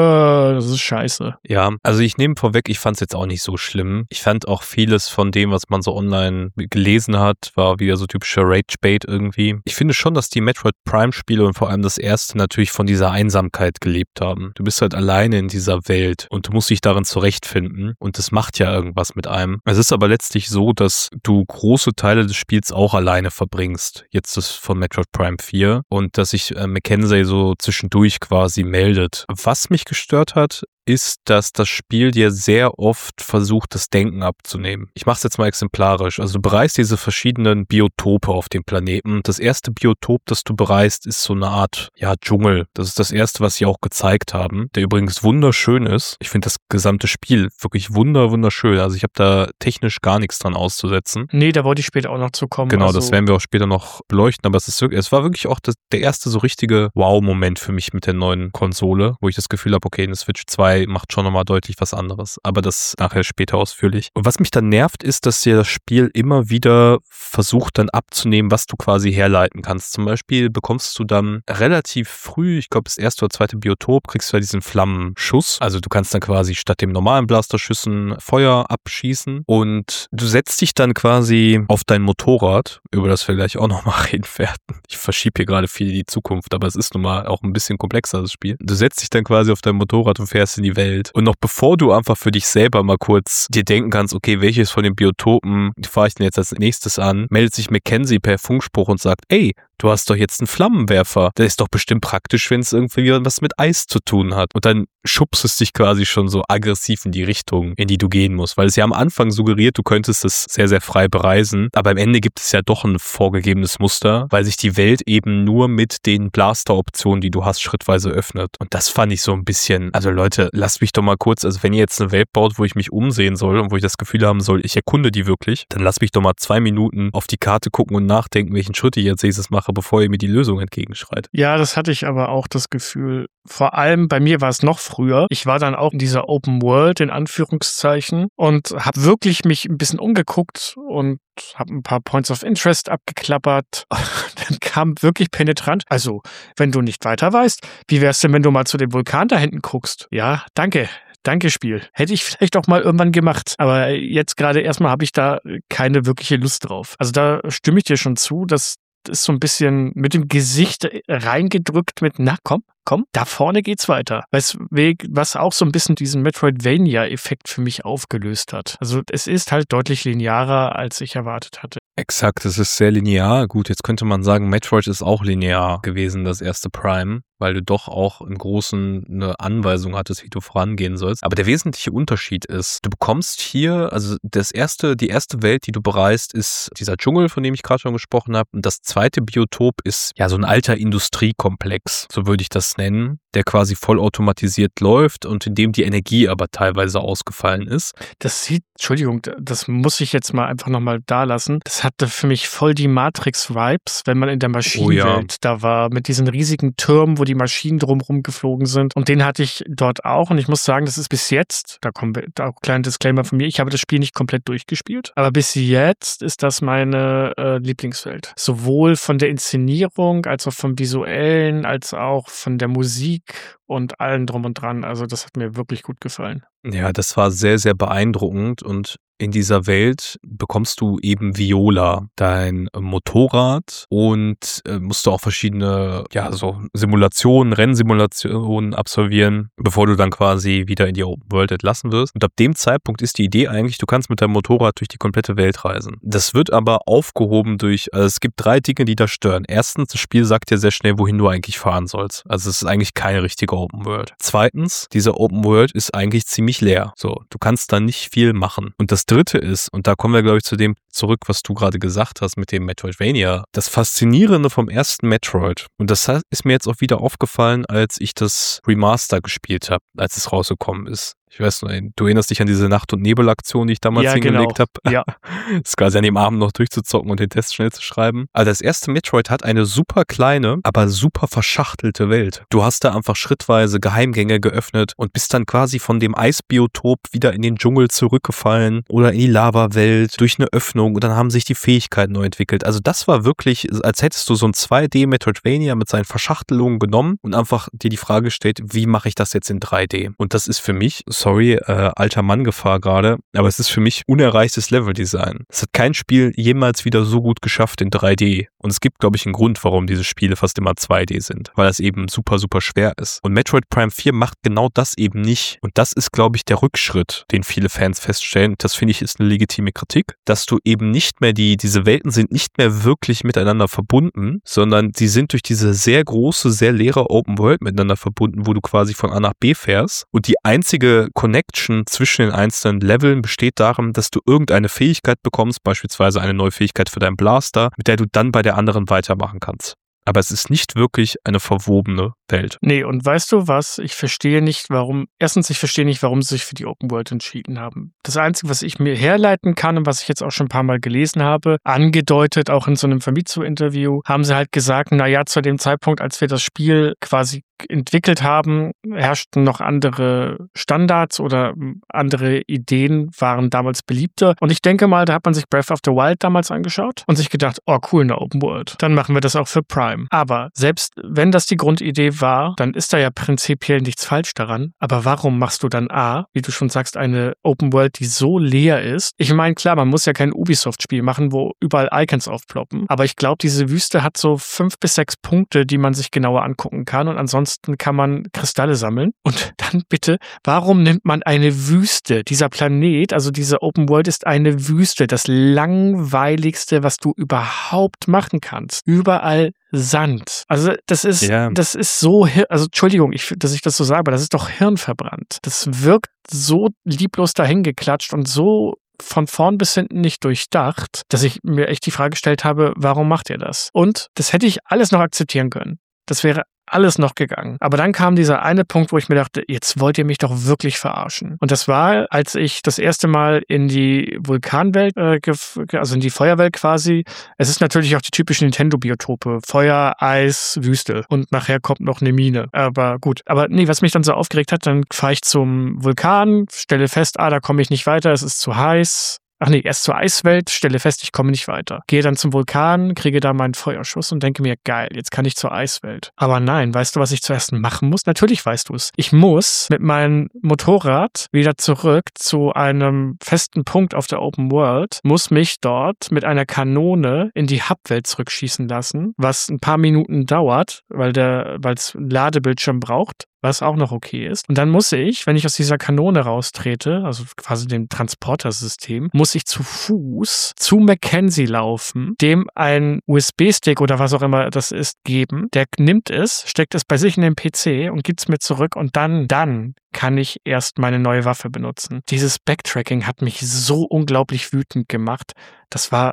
das ist scheiße. Ja, also ich nehme vorweg, ich fand es jetzt auch nicht so schlimm. Ich fand auch vieles von dem, was man so online gelesen hat, war wieder so typischer Rage-Bait irgendwie. Ich finde schon, dass die Metroid Prime-Spiele und vor allem das erste natürlich von dieser Einsamkeit gelebt haben. Du bist halt alleine in dieser Welt und du musst dich darin zurechtfinden und das macht ja irgendwas mit einem. Es ist aber letztlich so, dass du große Teile des Spiels auch alleine verbringst. Jetzt das von Metroid Prime 4 und dass sich Mackenzie so zwischendurch quasi meldet. Was mich gestört hat, ist, dass das Spiel dir sehr oft versucht, das Denken abzunehmen. Ich mache es jetzt mal exemplarisch. Also du bereist diese verschiedenen Biotope auf dem Planeten. Das erste Biotop, das du bereist, ist so eine Art, Dschungel. Das ist das erste, was sie auch gezeigt haben, der übrigens wunderschön ist. Ich finde das gesamte Spiel wirklich wunderschön. Also ich habe da technisch gar nichts dran auszusetzen. Nee, da wollte ich später auch noch zu kommen. Genau, also das werden wir auch später noch beleuchten, aber es war wirklich auch der erste so richtige Wow-Moment für mich mit der neuen Konsole, wo ich das Gefühl habe, okay, eine Switch 2 macht schon nochmal deutlich was anderes. Aber das nachher später ausführlich. Und was mich dann nervt, ist, dass dir das Spiel immer wieder versucht dann abzunehmen, was du quasi herleiten kannst. Zum Beispiel bekommst du dann relativ früh, ich glaube das erste oder zweite Biotop, kriegst du ja diesen Flammenschuss. Also du kannst dann quasi statt dem normalen Blasterschüssen Feuer abschießen und du setzt dich dann quasi auf dein Motorrad, über das wir gleich auch nochmal reden werden. Ich verschiebe hier gerade viel in die Zukunft, aber es ist nun mal auch ein bisschen komplexer, das Spiel. Du setzt dich dann quasi auf dein Motorrad und fährst in die Welt. Und noch bevor du einfach für dich selber mal kurz dir denken kannst, okay, welches von den Biotopen fahre ich denn jetzt als nächstes an, meldet sich Mackenzie per Funkspruch und sagt, ey, du hast doch jetzt einen Flammenwerfer. Der ist doch bestimmt praktisch, wenn es irgendwie was mit Eis zu tun hat. Und dann schubst es dich quasi schon so aggressiv in die Richtung, in die du gehen musst. Weil es ja am Anfang suggeriert, du könntest es sehr, sehr frei bereisen. Aber am Ende gibt es ja doch ein vorgegebenes Muster, weil sich die Welt eben nur mit den Blaster-Optionen, die du hast, schrittweise öffnet. Und das fand ich so ein bisschen, also Leute, lasst mich doch mal kurz, also wenn ihr jetzt eine Welt baut, wo ich mich umsehen soll und wo ich das Gefühl haben soll, ich erkunde die wirklich, dann lasst mich doch mal 2 Minuten auf die Karte gucken und nachdenken, welchen Schritt ich jetzt nächstes mache, bevor ihr mir die Lösung entgegenschreit. Ja, das hatte ich aber auch das Gefühl. Vor allem bei mir war es noch früher. Ich war dann auch in dieser Open World, in Anführungszeichen, und habe wirklich mich ein bisschen umgeguckt und habe ein paar Points of Interest abgeklappert. Dann kam wirklich penetrant. Also, wenn du nicht weiter weißt, wie wär's denn, wenn du mal zu dem Vulkan da hinten guckst? Ja, danke. Danke, Spiel. Hätte ich vielleicht auch mal irgendwann gemacht. Aber jetzt gerade erstmal habe ich da keine wirkliche Lust drauf. Also da stimme ich dir schon zu, dass ist so ein bisschen mit dem Gesicht reingedrückt mit, na komm, da vorne geht's weiter. Was auch so ein bisschen diesen Metroidvania-Effekt für mich aufgelöst hat. Also es ist halt deutlich linearer, als ich erwartet hatte. Exakt, es ist sehr linear. Gut, jetzt könnte man sagen, Metroid ist auch linear gewesen, das erste Prime, weil du doch auch im Großen eine Anweisung hattest, wie du vorangehen sollst. Aber der wesentliche Unterschied ist, du bekommst hier, also die erste Welt, die du bereist, ist dieser Dschungel, von dem ich gerade schon gesprochen habe. Und das zweite Biotop ist ja so ein alter Industriekomplex, so würde ich das nennen, der quasi vollautomatisiert läuft und in dem die Energie aber teilweise ausgefallen ist. Entschuldigung, das muss ich jetzt mal einfach nochmal da lassen. Das hatte für mich voll die Matrix-Vibes, wenn man in der Maschinenwelt da war, mit diesen riesigen Türmen, wo die Maschinen drumherum geflogen sind. Und den hatte ich dort auch. Und ich muss sagen, das ist bis jetzt, da kommen wir, da auch ein kleiner Disclaimer von mir, ich habe das Spiel nicht komplett durchgespielt. Aber bis jetzt ist das meine Lieblingswelt. Sowohl von der Inszenierung, als auch vom Visuellen, als auch von der Musik und allen drum und dran. Also das hat mir wirklich gut gefallen. Ja, das war sehr, sehr beeindruckend und in dieser Welt bekommst du eben Viola, dein Motorrad und musst du auch verschiedene, ja, so Simulationen, Rennsimulationen absolvieren, bevor du dann quasi wieder in die Open World entlassen wirst. Und ab dem Zeitpunkt ist die Idee eigentlich, du kannst mit deinem Motorrad durch die komplette Welt reisen. Das wird aber aufgehoben durch, also es gibt 3 Dinge, die da stören. Erstens, das Spiel sagt dir sehr schnell, wohin du eigentlich fahren sollst. Also es ist eigentlich keine richtige Open World. Zweitens, diese Open World ist eigentlich ziemlich leer. So, du kannst da nicht viel machen. Und das Dritte ist, und da kommen wir, glaube ich, zu dem zurück, was du gerade gesagt hast mit dem Metroidvania, das Faszinierende vom ersten Metroid, und das ist mir jetzt auch wieder aufgefallen, als ich das Remaster gespielt habe, als es rausgekommen ist. Ich weiß noch, du erinnerst dich an diese Nacht- und Nebel-Aktion, die ich damals hingelegt habe? Ja. Das quasi an dem Abend noch durchzuzocken und den Test schnell zu schreiben. Also das erste Metroid hat eine super kleine, aber super verschachtelte Welt. Du hast da einfach schrittweise Geheimgänge geöffnet und bist dann quasi von dem Eisbiotop wieder in den Dschungel zurückgefallen oder in die Lava-Welt durch eine Öffnung und dann haben sich die Fähigkeiten neu entwickelt. Also das war wirklich, als hättest du so ein 2D-Metroidvania mit seinen Verschachtelungen genommen und einfach dir die Frage gestellt, wie mache ich das jetzt in 3D? Und das ist für mich, sorry, alter Mann-Gefahr gerade, aber es ist für mich unerreichtes Leveldesign. Es hat kein Spiel jemals wieder so gut geschafft in 3D. Und es gibt, glaube ich, einen Grund, warum diese Spiele fast immer 2D sind, weil das eben super, super schwer ist. Und Metroid Prime 4 macht genau das eben nicht. Und das ist, glaube ich, der Rückschritt, den viele Fans feststellen. Das finde ich ist eine legitime Kritik, dass du eben nicht mehr diese Welten sind nicht mehr wirklich miteinander verbunden, sondern die sind durch diese sehr große, sehr leere Open World miteinander verbunden, wo du quasi von A nach B fährst. Und die einzige Connection zwischen den einzelnen Leveln besteht darin, dass du irgendeine Fähigkeit bekommst, beispielsweise eine neue Fähigkeit für deinen Blaster, mit der du dann bei der anderen weitermachen kannst. Aber es ist nicht wirklich eine verwobene Welt. Nee, und weißt du was? Ich verstehe nicht, warum sie sich für die Open World entschieden haben. Das Einzige, was ich mir herleiten kann und was ich jetzt auch schon ein paar Mal gelesen habe, angedeutet auch in so einem Famitsu-Interview, haben sie halt gesagt, naja, zu dem Zeitpunkt, als wir das Spiel quasi entwickelt haben, herrschten noch andere Standards oder andere Ideen waren damals beliebter. Und ich denke mal, da hat man sich Breath of the Wild damals angeschaut und sich gedacht, oh cool, eine Open World. Dann machen wir das auch für Prime. Aber selbst wenn das die Grundidee war, dann ist da ja prinzipiell nichts falsch daran. Aber warum machst du dann wie du schon sagst, eine Open World, die so leer ist? Ich meine, klar, man muss ja kein Ubisoft-Spiel machen, wo überall Icons aufploppen. Aber ich glaube, diese Wüste hat so 5 bis 6 Punkte, die man sich genauer angucken kann. Und ansonsten kann man Kristalle sammeln. Und dann bitte, warum nimmt man eine Wüste? Dieser Planet, also diese Open World ist eine Wüste. Das langweiligste, was du überhaupt machen kannst. Überall Sand. Also das ist so, also Entschuldigung, dass ich das so sage, aber das ist doch hirnverbrannt. Das wirkt so lieblos dahingeklatscht und so von vorn bis hinten nicht durchdacht, dass ich mir echt die Frage gestellt habe, warum macht ihr das? Und das hätte ich alles noch akzeptieren können. Das wäre alles noch gegangen. Aber dann kam dieser eine Punkt, wo ich mir dachte, jetzt wollt ihr mich doch wirklich verarschen. Und das war, als ich das erste Mal in die Vulkanwelt, also in die Feuerwelt quasi, es ist natürlich auch die typischen Nintendo-Biotope. Feuer, Eis, Wüste. Und nachher kommt noch eine Mine. Aber gut. Aber nee, was mich dann so aufgeregt hat, dann fahre ich zum Vulkan, stelle fest, da komme ich nicht weiter, es ist zu heiß. Ach nee, erst zur Eiswelt, stelle fest, ich komme nicht weiter. Gehe dann zum Vulkan, kriege da meinen Feuerschuss und denke mir, geil, jetzt kann ich zur Eiswelt. Aber nein, weißt du, was ich zuerst machen muss? Natürlich weißt du es. Ich muss mit meinem Motorrad wieder zurück zu einem festen Punkt auf der Open World, muss mich dort mit einer Kanone in die Hubwelt zurückschießen lassen, was ein paar Minuten dauert, weil es einen Ladebildschirm braucht. Was auch noch okay ist. Und dann muss ich, wenn ich aus dieser Kanone raustrete, also quasi dem Transportersystem, muss ich zu Fuß zu Mackenzie laufen, dem ein USB-Stick oder was auch immer das ist, geben. Der nimmt es, steckt es bei sich in den PC und gibt es mir zurück und dann kann ich erst meine neue Waffe benutzen. Dieses Backtracking hat mich so unglaublich wütend gemacht. Das war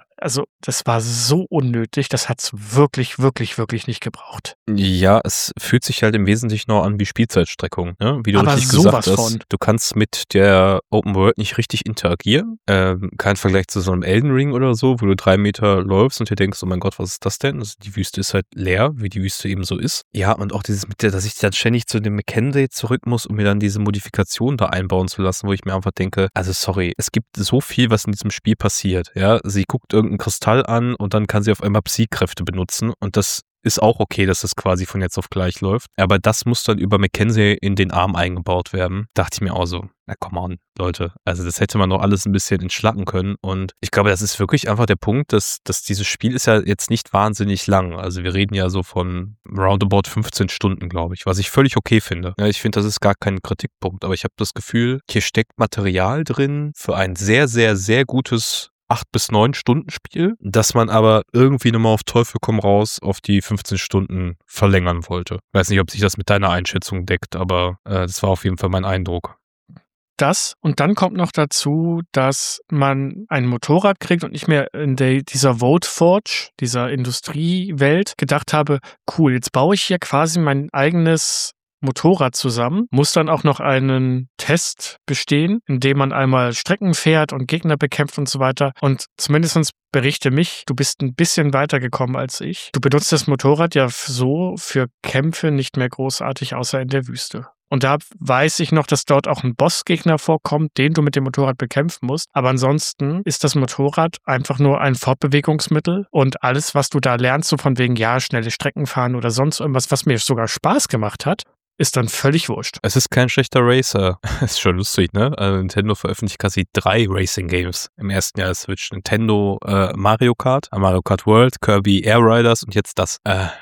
so unnötig. Das hat's wirklich, wirklich, wirklich nicht gebraucht. Ja, es fühlt sich halt im Wesentlichen noch an wie Spielzeitstreckung, ne? Wie du aber richtig gesagt hast. Du kannst mit der Open World nicht richtig interagieren. Kein Vergleich zu so einem Elden Ring oder so, wo du 3 Meter läufst und dir denkst, oh mein Gott, was ist das denn? Also die Wüste ist halt leer, wie die Wüste eben so ist. Ja, und auch dieses dass ich dann ständig zu dem Mackenzie zurück muss, um mir dann diese Modifikation da einbauen zu lassen, wo ich mir einfach denke, also sorry, es gibt so viel, was in diesem Spiel passiert, ja. Sie guckt irgendeinen Kristall an und dann kann sie auf einmal Psi-Kräfte benutzen und das ist auch okay, dass das quasi von jetzt auf gleich läuft. Aber das muss dann über Mackenzie in den Arm eingebaut werden. Dachte ich mir auch so, na come on, Leute. Also das hätte man doch alles ein bisschen entschlacken können. Und ich glaube, das ist wirklich einfach der Punkt, dass dieses Spiel ist ja jetzt nicht wahnsinnig lang. Also wir reden ja so von roundabout 15 Stunden, glaube ich, was ich völlig okay finde. Ja, ich finde, das ist gar kein Kritikpunkt. Aber ich habe das Gefühl, hier steckt Material drin für ein sehr, sehr, sehr gutes 8 bis 9 Stunden Spiel, das man aber irgendwie nochmal auf Teufel komm raus auf die 15 Stunden verlängern wollte. Weiß nicht, ob sich das mit deiner Einschätzung deckt, aber das war auf jeden Fall mein Eindruck. Das und dann kommt noch dazu, dass man ein Motorrad kriegt und nicht mehr in dieser Vote Forge, dieser Industriewelt gedacht habe, cool, jetzt baue ich hier quasi mein eigenes Motorrad zusammen, muss dann auch noch einen Test bestehen, in dem man einmal Strecken fährt und Gegner bekämpft und so weiter. Und zumindest berichte mich, du bist ein bisschen weitergekommen als ich. Du benutzt das Motorrad ja so für Kämpfe nicht mehr großartig, außer in der Wüste. Und da weiß ich noch, dass dort auch ein Bossgegner vorkommt, den du mit dem Motorrad bekämpfen musst. Aber ansonsten ist das Motorrad einfach nur ein Fortbewegungsmittel und alles, was du da lernst, so von wegen, ja, schnelle Strecken fahren oder sonst irgendwas, was mir sogar Spaß gemacht hat, ist dann völlig wurscht. Es ist kein schlechter Racer. Ist schon lustig, ne? Also Nintendo veröffentlicht quasi 3 Racing-Games im ersten Jahr der Switch. Nintendo Mario Kart World, Kirby Air Riders und jetzt das.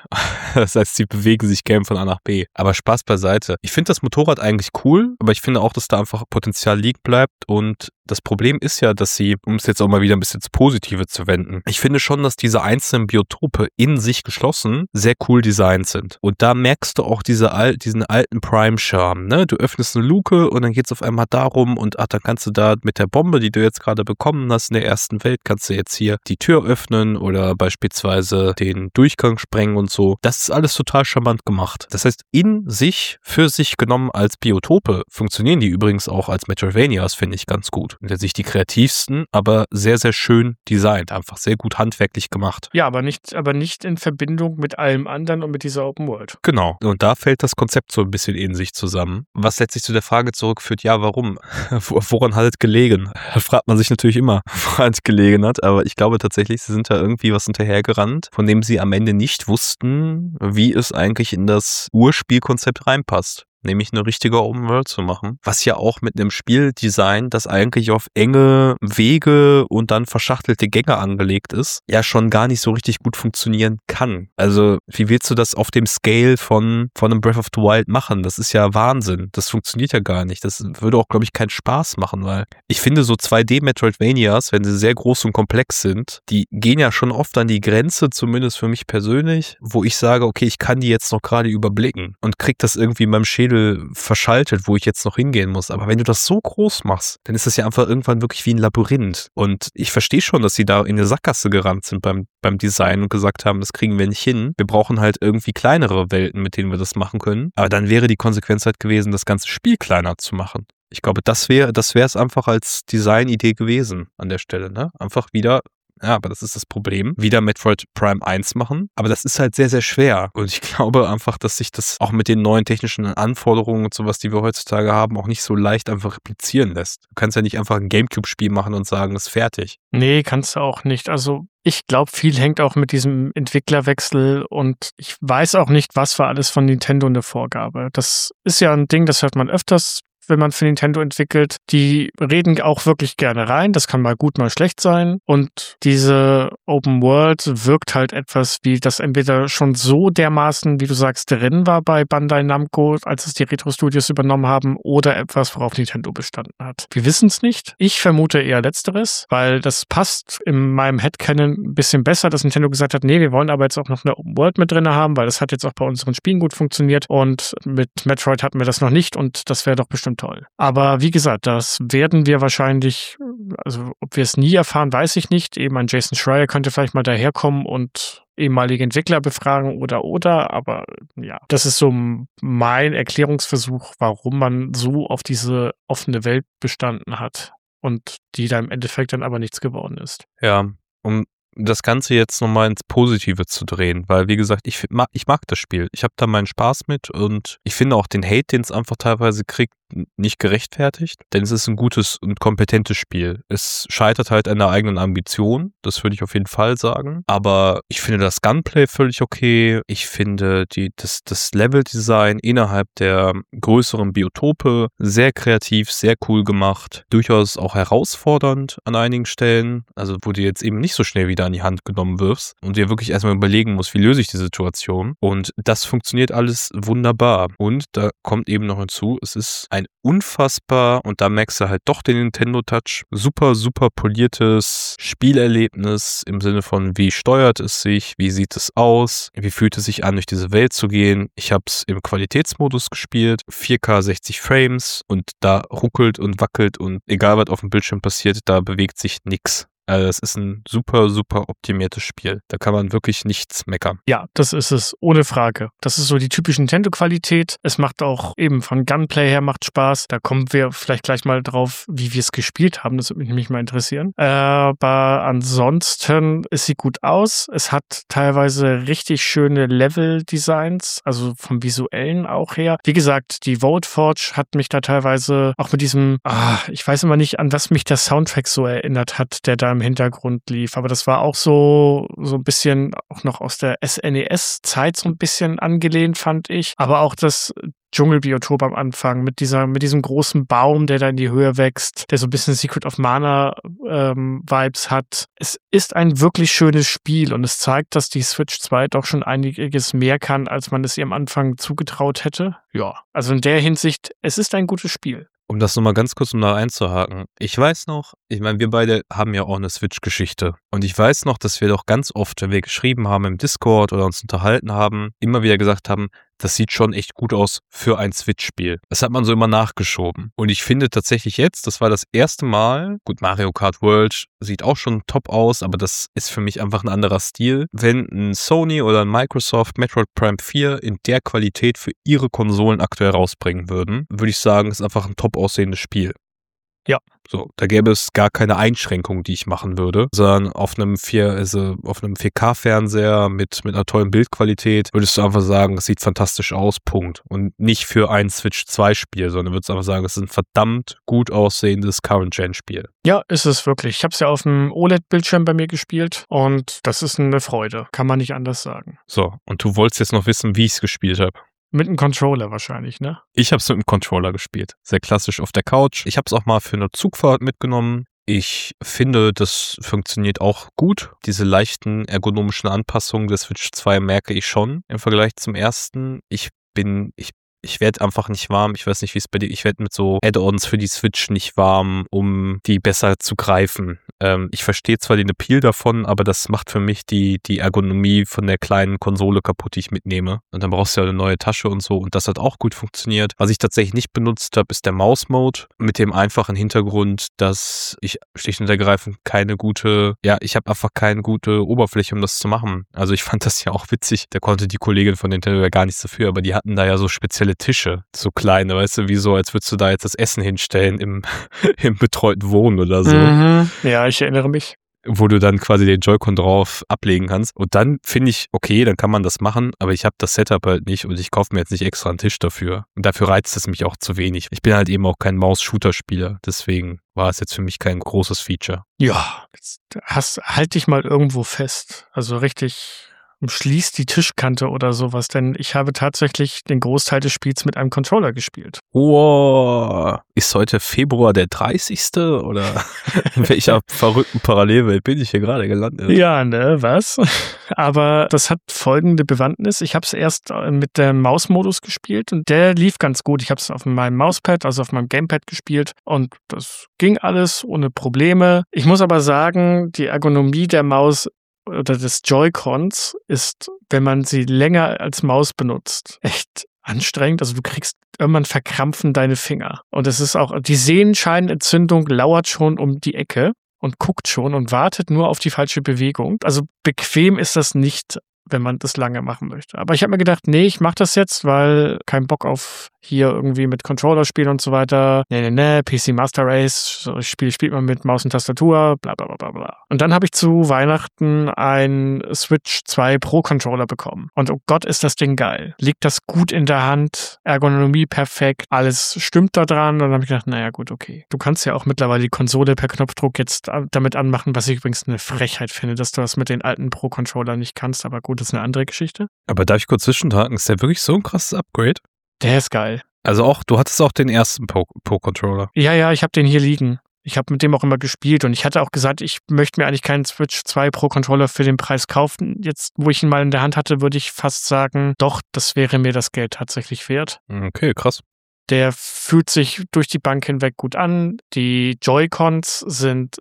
Das heißt, sie bewegen sich gerne von A nach B. Aber Spaß beiseite. Ich finde das Motorrad eigentlich cool, aber ich finde auch, dass da einfach Potenzial liegen bleibt und das Problem ist ja, dass sie, um es jetzt auch mal wieder ein bisschen ins Positive zu wenden, ich finde schon, dass diese einzelnen Biotope in sich geschlossen sehr cool designt sind. Und da merkst du auch diesen alten Prime-Charme, ne? Du öffnest eine Luke und dann geht es auf einmal darum und dann kannst du da mit der Bombe, die du jetzt gerade bekommen hast in der ersten Welt, kannst du jetzt hier die Tür öffnen oder beispielsweise den Durchgang sprengen und so. Das ist alles total charmant gemacht. Das heißt, in sich, für sich genommen als Biotope funktionieren die übrigens auch als Metroidvanias, finde ich ganz gut. In der Sicht die kreativsten, aber sehr, sehr schön designt. Einfach sehr gut handwerklich gemacht. Ja, aber nicht in Verbindung mit allem anderen und mit dieser Open World. Genau. Und da fällt das Konzept so ein bisschen in sich zusammen. Was letztlich zu der Frage zurückführt, ja, warum? Woran hat es gelegen? Da fragt man sich natürlich immer, woran es gelegen hat. Aber ich glaube tatsächlich, sie sind da irgendwie was hinterhergerannt, von dem sie am Ende nicht wussten, wie es eigentlich in das Urspielkonzept reinpasst. Nämlich eine richtige Open World zu machen. Was ja auch mit einem Spieldesign, das eigentlich auf enge Wege und dann verschachtelte Gänge angelegt ist, ja schon gar nicht so richtig gut funktionieren kann. Also wie willst du das auf dem Scale von einem Breath of the Wild machen? Das ist ja Wahnsinn. Das funktioniert ja gar nicht. Das würde auch, glaube ich, keinen Spaß machen, weil ich finde so 2D-Metroidvanias, wenn sie sehr groß und komplex sind, die gehen ja schon oft an die Grenze, zumindest für mich persönlich, wo ich sage, okay, ich kann die jetzt noch gerade überblicken und krieg das irgendwie in meinem Schädel verschaltet, wo ich jetzt noch hingehen muss. Aber wenn du das so groß machst, dann ist das ja einfach irgendwann wirklich wie ein Labyrinth. Und ich verstehe schon, dass sie da in eine Sackgasse gerannt sind beim Design und gesagt haben, das kriegen wir nicht hin. Wir brauchen halt irgendwie kleinere Welten, mit denen wir das machen können. Aber dann wäre die Konsequenz halt gewesen, das ganze Spiel kleiner zu machen. Ich glaube, das wäre es einfach als Designidee gewesen an der Stelle, ne? Einfach wieder. Ja, aber das ist das Problem. Wieder Metroid Prime 1 machen. Aber das ist halt sehr, sehr schwer. Und ich glaube einfach, dass sich das auch mit den neuen technischen Anforderungen und sowas, die wir heutzutage haben, auch nicht so leicht einfach replizieren lässt. Du kannst ja nicht einfach ein Gamecube-Spiel machen und sagen, ist fertig. Nee, kannst du auch nicht. Also ich glaube, viel hängt auch mit diesem Entwicklerwechsel und ich weiß auch nicht, was war alles von Nintendo eine Vorgabe. Das ist ja ein Ding, das hört man öfters, wenn man für Nintendo entwickelt. Die reden auch wirklich gerne rein. Das kann mal gut, mal schlecht sein. Und diese Open World wirkt halt etwas, wie das entweder schon so dermaßen, wie du sagst, drin war bei Bandai Namco, als es die Retro-Studios übernommen haben, oder etwas, worauf Nintendo bestanden hat. Wir wissen es nicht. Ich vermute eher Letzteres, weil das passt in meinem Headcanon ein bisschen besser, dass Nintendo gesagt hat, nee, wir wollen aber jetzt auch noch eine Open World mit drin haben, weil das hat jetzt auch bei unseren Spielen gut funktioniert und mit Metroid hatten wir das noch nicht und das wäre doch bestimmt toll. Aber wie gesagt, das werden wir wahrscheinlich, also ob wir es nie erfahren, weiß ich nicht. Eben ein Jason Schreier könnte vielleicht mal daherkommen und ehemalige Entwickler befragen oder, aber ja, das ist so mein Erklärungsversuch, warum man so auf diese offene Welt bestanden hat und die da im Endeffekt dann aber nichts geworden ist. Ja, um das Ganze jetzt nochmal ins Positive zu drehen, weil wie gesagt, ich mag das Spiel. Ich habe da meinen Spaß mit und ich finde auch den Hate, den es einfach teilweise kriegt, nicht gerechtfertigt, denn es ist ein gutes und kompetentes Spiel. Es scheitert halt an der eigenen Ambition, das würde ich auf jeden Fall sagen, aber ich finde das Gunplay völlig okay. Ich finde das Leveldesign innerhalb der größeren Biotope sehr kreativ, sehr cool gemacht, durchaus auch herausfordernd an einigen Stellen, also wo du jetzt eben nicht so schnell wieder an die Hand genommen wirst und dir wirklich erstmal überlegen musst, wie löse ich die Situation, und das funktioniert alles wunderbar. Und da kommt eben noch hinzu, es ist ein unfassbar, und da merkst du halt doch den Nintendo-Touch, super, super poliertes Spielerlebnis im Sinne von, wie steuert es sich, wie sieht es aus, wie fühlt es sich an, durch diese Welt zu gehen. Ich habe es im Qualitätsmodus gespielt, 4K 60 Frames, und da ruckelt und wackelt und egal was auf dem Bildschirm passiert, da bewegt sich nix. Also das ist ein super, super optimiertes Spiel. Da kann man wirklich nichts meckern. Ja, das ist es, ohne Frage. Das ist so die typische Nintendo-Qualität. Es macht auch eben von Gunplay her macht Spaß. Da kommen wir vielleicht gleich mal drauf, wie wir es gespielt haben. Das würde mich mal interessieren. Aber ansonsten, es sieht gut aus. Es hat teilweise richtig schöne Level-Designs, also vom Visuellen auch her. Wie gesagt, die Voteforge hat mich da teilweise auch mit diesem, ich weiß immer nicht, an was mich der Soundtrack so erinnert hat, der da im Hintergrund lief. Aber das war auch so ein bisschen auch noch aus der SNES-Zeit so ein bisschen angelehnt, fand ich. Aber auch das Dschungelbiotop am Anfang mit diesem großen Baum, der da in die Höhe wächst, der so ein bisschen Secret of Mana Vibes hat. Es ist ein wirklich schönes Spiel und es zeigt, dass die Switch 2 doch schon einiges mehr kann, als man es ihr am Anfang zugetraut hätte. Ja, also in der Hinsicht, es ist ein gutes Spiel. Um das nochmal ganz kurz da einzuhaken. Ich weiß noch, ich meine, wir beide haben ja auch eine Switch-Geschichte. Und ich weiß noch, dass wir doch ganz oft, wenn wir geschrieben haben im Discord oder uns unterhalten haben, immer wieder gesagt haben, das sieht schon echt gut aus für ein Switch-Spiel. Das hat man so immer nachgeschoben. Und ich finde tatsächlich jetzt, das war das erste Mal, gut, Mario Kart World sieht auch schon top aus, aber das ist für mich einfach ein anderer Stil. Wenn ein Sony oder ein Microsoft Metroid Prime 4 in der Qualität für ihre Konsolen aktuell rausbringen würden, würde ich sagen, ist einfach ein top aussehendes Spiel. Ja. So, da gäbe es gar keine Einschränkung, die ich machen würde, sondern auf einem 4K-Fernseher mit einer tollen Bildqualität würdest du einfach sagen, es sieht fantastisch aus, Punkt. Und nicht für ein Switch 2-Spiel, sondern würdest einfach sagen, es ist ein verdammt gut aussehendes Current-Gen-Spiel. Ja, ist es wirklich. Ich habe es ja auf dem OLED-Bildschirm bei mir gespielt und das ist eine Freude. Kann man nicht anders sagen. So, und du wolltest jetzt noch wissen, wie ich es gespielt habe. Mit einem Controller wahrscheinlich, ne? Ich habe es mit einem Controller gespielt. Sehr klassisch auf der Couch. Ich habe es auch mal für eine Zugfahrt mitgenommen. Ich finde, das funktioniert auch gut. Diese leichten ergonomischen Anpassungen des Switch 2 merke ich schon im Vergleich zum ersten. Ich werde einfach nicht warm. Ich weiß nicht, wie es bei dir ist. Ich werde mit so Add-ons für die Switch nicht warm, um die besser zu greifen. Ich verstehe zwar den Appeal davon, aber das macht für mich die Ergonomie von der kleinen Konsole kaputt, die ich mitnehme. Und dann brauchst du ja eine neue Tasche und so. Und das hat auch gut funktioniert. Was ich tatsächlich nicht benutzt habe, ist der Mouse-Mode. Mit dem einfachen Hintergrund, dass ich schlicht und ergreifend ich habe einfach keine gute Oberfläche, um das zu machen. Also ich fand das ja auch witzig. Da konnte die Kollegin von Nintendo ja gar nichts dafür, aber die hatten da ja so spezielle Tische, so kleine, weißt du, wie so, als würdest du da jetzt das Essen hinstellen im betreuten Wohnen oder so. Mhm. Ja, ich erinnere mich. Wo du dann quasi den Joy-Con drauf ablegen kannst. Und dann finde ich, okay, dann kann man das machen, aber ich habe das Setup halt nicht und ich kaufe mir jetzt nicht extra einen Tisch dafür. Und dafür reizt es mich auch zu wenig. Ich bin halt eben auch kein Maus-Shooter-Spieler, deswegen war es jetzt für mich kein großes Feature. Ja, halt dich mal irgendwo fest. Also richtig umschließt die Tischkante oder sowas, denn ich habe tatsächlich den Großteil des Spiels mit einem Controller gespielt. Wow, ist heute Februar der 30. oder in welcher verrückten Parallelwelt bin ich hier gerade gelandet? Ja, ne, was? Aber das hat folgende Bewandtnis. Ich habe es erst mit dem Mausmodus gespielt und der lief ganz gut. Ich habe es auf meinem Mauspad, also auf meinem Gamepad gespielt und das ging alles ohne Probleme. Ich muss aber sagen, die Ergonomie der Maus oder des Joy-Cons ist, wenn man sie länger als Maus benutzt, echt anstrengend. Also du kriegst irgendwann verkrampfen deine Finger. Und es ist auch, die Sehenscheinentzündung lauert schon um die Ecke und guckt schon und wartet nur auf die falsche Bewegung. Also bequem ist das nicht, wenn man das lange machen möchte. Aber ich habe mir gedacht, nee, ich mache das jetzt, weil kein Bock auf hier irgendwie mit Controller spielen und so weiter. Nee, PC Master Race, so spielt man mit Maus und Tastatur, bla bla bla bla bla. Und dann habe ich zu Weihnachten ein Switch 2 Pro Controller bekommen. Und oh Gott, ist das Ding geil. Liegt das gut in der Hand, Ergonomie perfekt, alles stimmt da dran. Und dann habe ich gedacht, naja gut, okay. Du kannst ja auch mittlerweile die Konsole per Knopfdruck jetzt damit anmachen, was ich übrigens eine Frechheit finde, dass du das mit den alten Pro Controller nicht kannst. Aber gut, das ist eine andere Geschichte. Aber darf ich kurz zwischenhaken? Ist der wirklich so ein krasses Upgrade? Der ist geil. Also auch, du hattest auch den ersten Pro-Controller. Ja, ich habe den hier liegen. Ich habe mit dem auch immer gespielt und ich hatte auch gesagt, ich möchte mir eigentlich keinen Switch 2 Pro Controller für den Preis kaufen. Jetzt, wo ich ihn mal in der Hand hatte, würde ich fast sagen, doch, das wäre mir das Geld tatsächlich wert. Okay, krass. Der fühlt sich durch die Bank hinweg gut an. Die Joy-Cons sind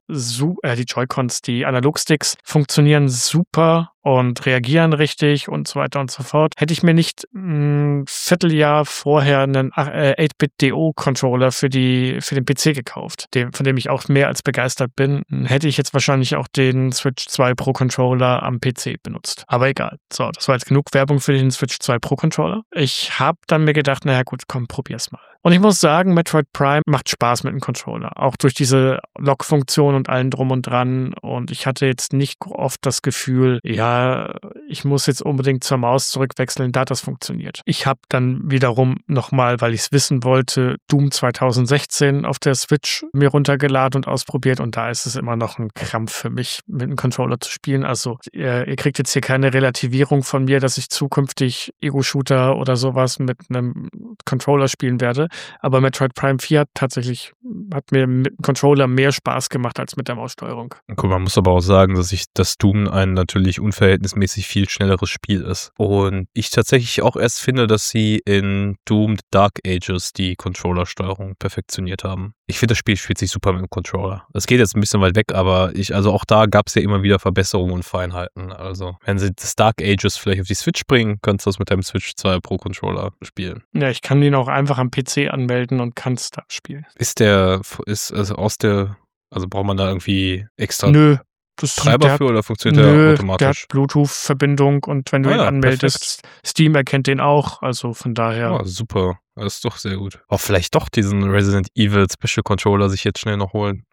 die Analogsticks funktionieren super und reagieren richtig und so weiter und so fort. Hätte ich mir nicht ein Vierteljahr vorher einen 8-Bit-DO-Controller für den PC gekauft, von dem ich auch mehr als begeistert bin, hätte ich jetzt wahrscheinlich auch den Switch 2 Pro Controller am PC benutzt. Aber egal. So, das war jetzt genug Werbung für den Switch 2 Pro Controller. Ich habe dann mir gedacht, naja gut, komm, probier's mal. Und ich muss sagen, Metroid Prime macht Spaß mit dem Controller. Auch durch diese Lock-Funktion und allen drum und dran. Und ich hatte jetzt nicht oft das Gefühl, ja, ich muss jetzt unbedingt zur Maus zurückwechseln, da hat das funktioniert. Ich habe dann wiederum nochmal, weil ich es wissen wollte, Doom 2016 auf der Switch mir runtergeladen und ausprobiert. Und da ist es immer noch ein Krampf für mich, mit dem Controller zu spielen. Also ihr kriegt jetzt hier keine Relativierung von mir, dass ich zukünftig Ego-Shooter oder sowas mit einem Controller spielen werde. Aber Metroid Prime 4 hat mir mit dem Controller mehr Spaß gemacht als mit der Maussteuerung. Guck, man muss aber auch sagen, dass Doom ein natürlich unverhältnismäßig viel schnelleres Spiel ist. Und ich tatsächlich auch erst finde, dass sie in Doom Dark Ages die Controllersteuerung perfektioniert haben. Ich finde, das Spiel spielt sich super mit dem Controller. Das geht jetzt ein bisschen weit weg, aber auch da gab es ja immer wieder Verbesserungen und Feinheiten. Also, wenn sie das Dark Ages vielleicht auf die Switch bringen, kannst du das mit deinem Switch 2 Pro Controller spielen. Ja, ich kann den auch einfach am PC anmelden und kann es da spielen. Also braucht man da irgendwie extra Treiber für oder funktioniert der automatisch? Der hat Bluetooth-Verbindung und wenn du ihn anmeldest, perfekt. Steam erkennt den auch, also von daher. Oh, super, das ist doch sehr gut. Auch vielleicht doch diesen Resident Evil Special Controller sich jetzt schnell noch holen.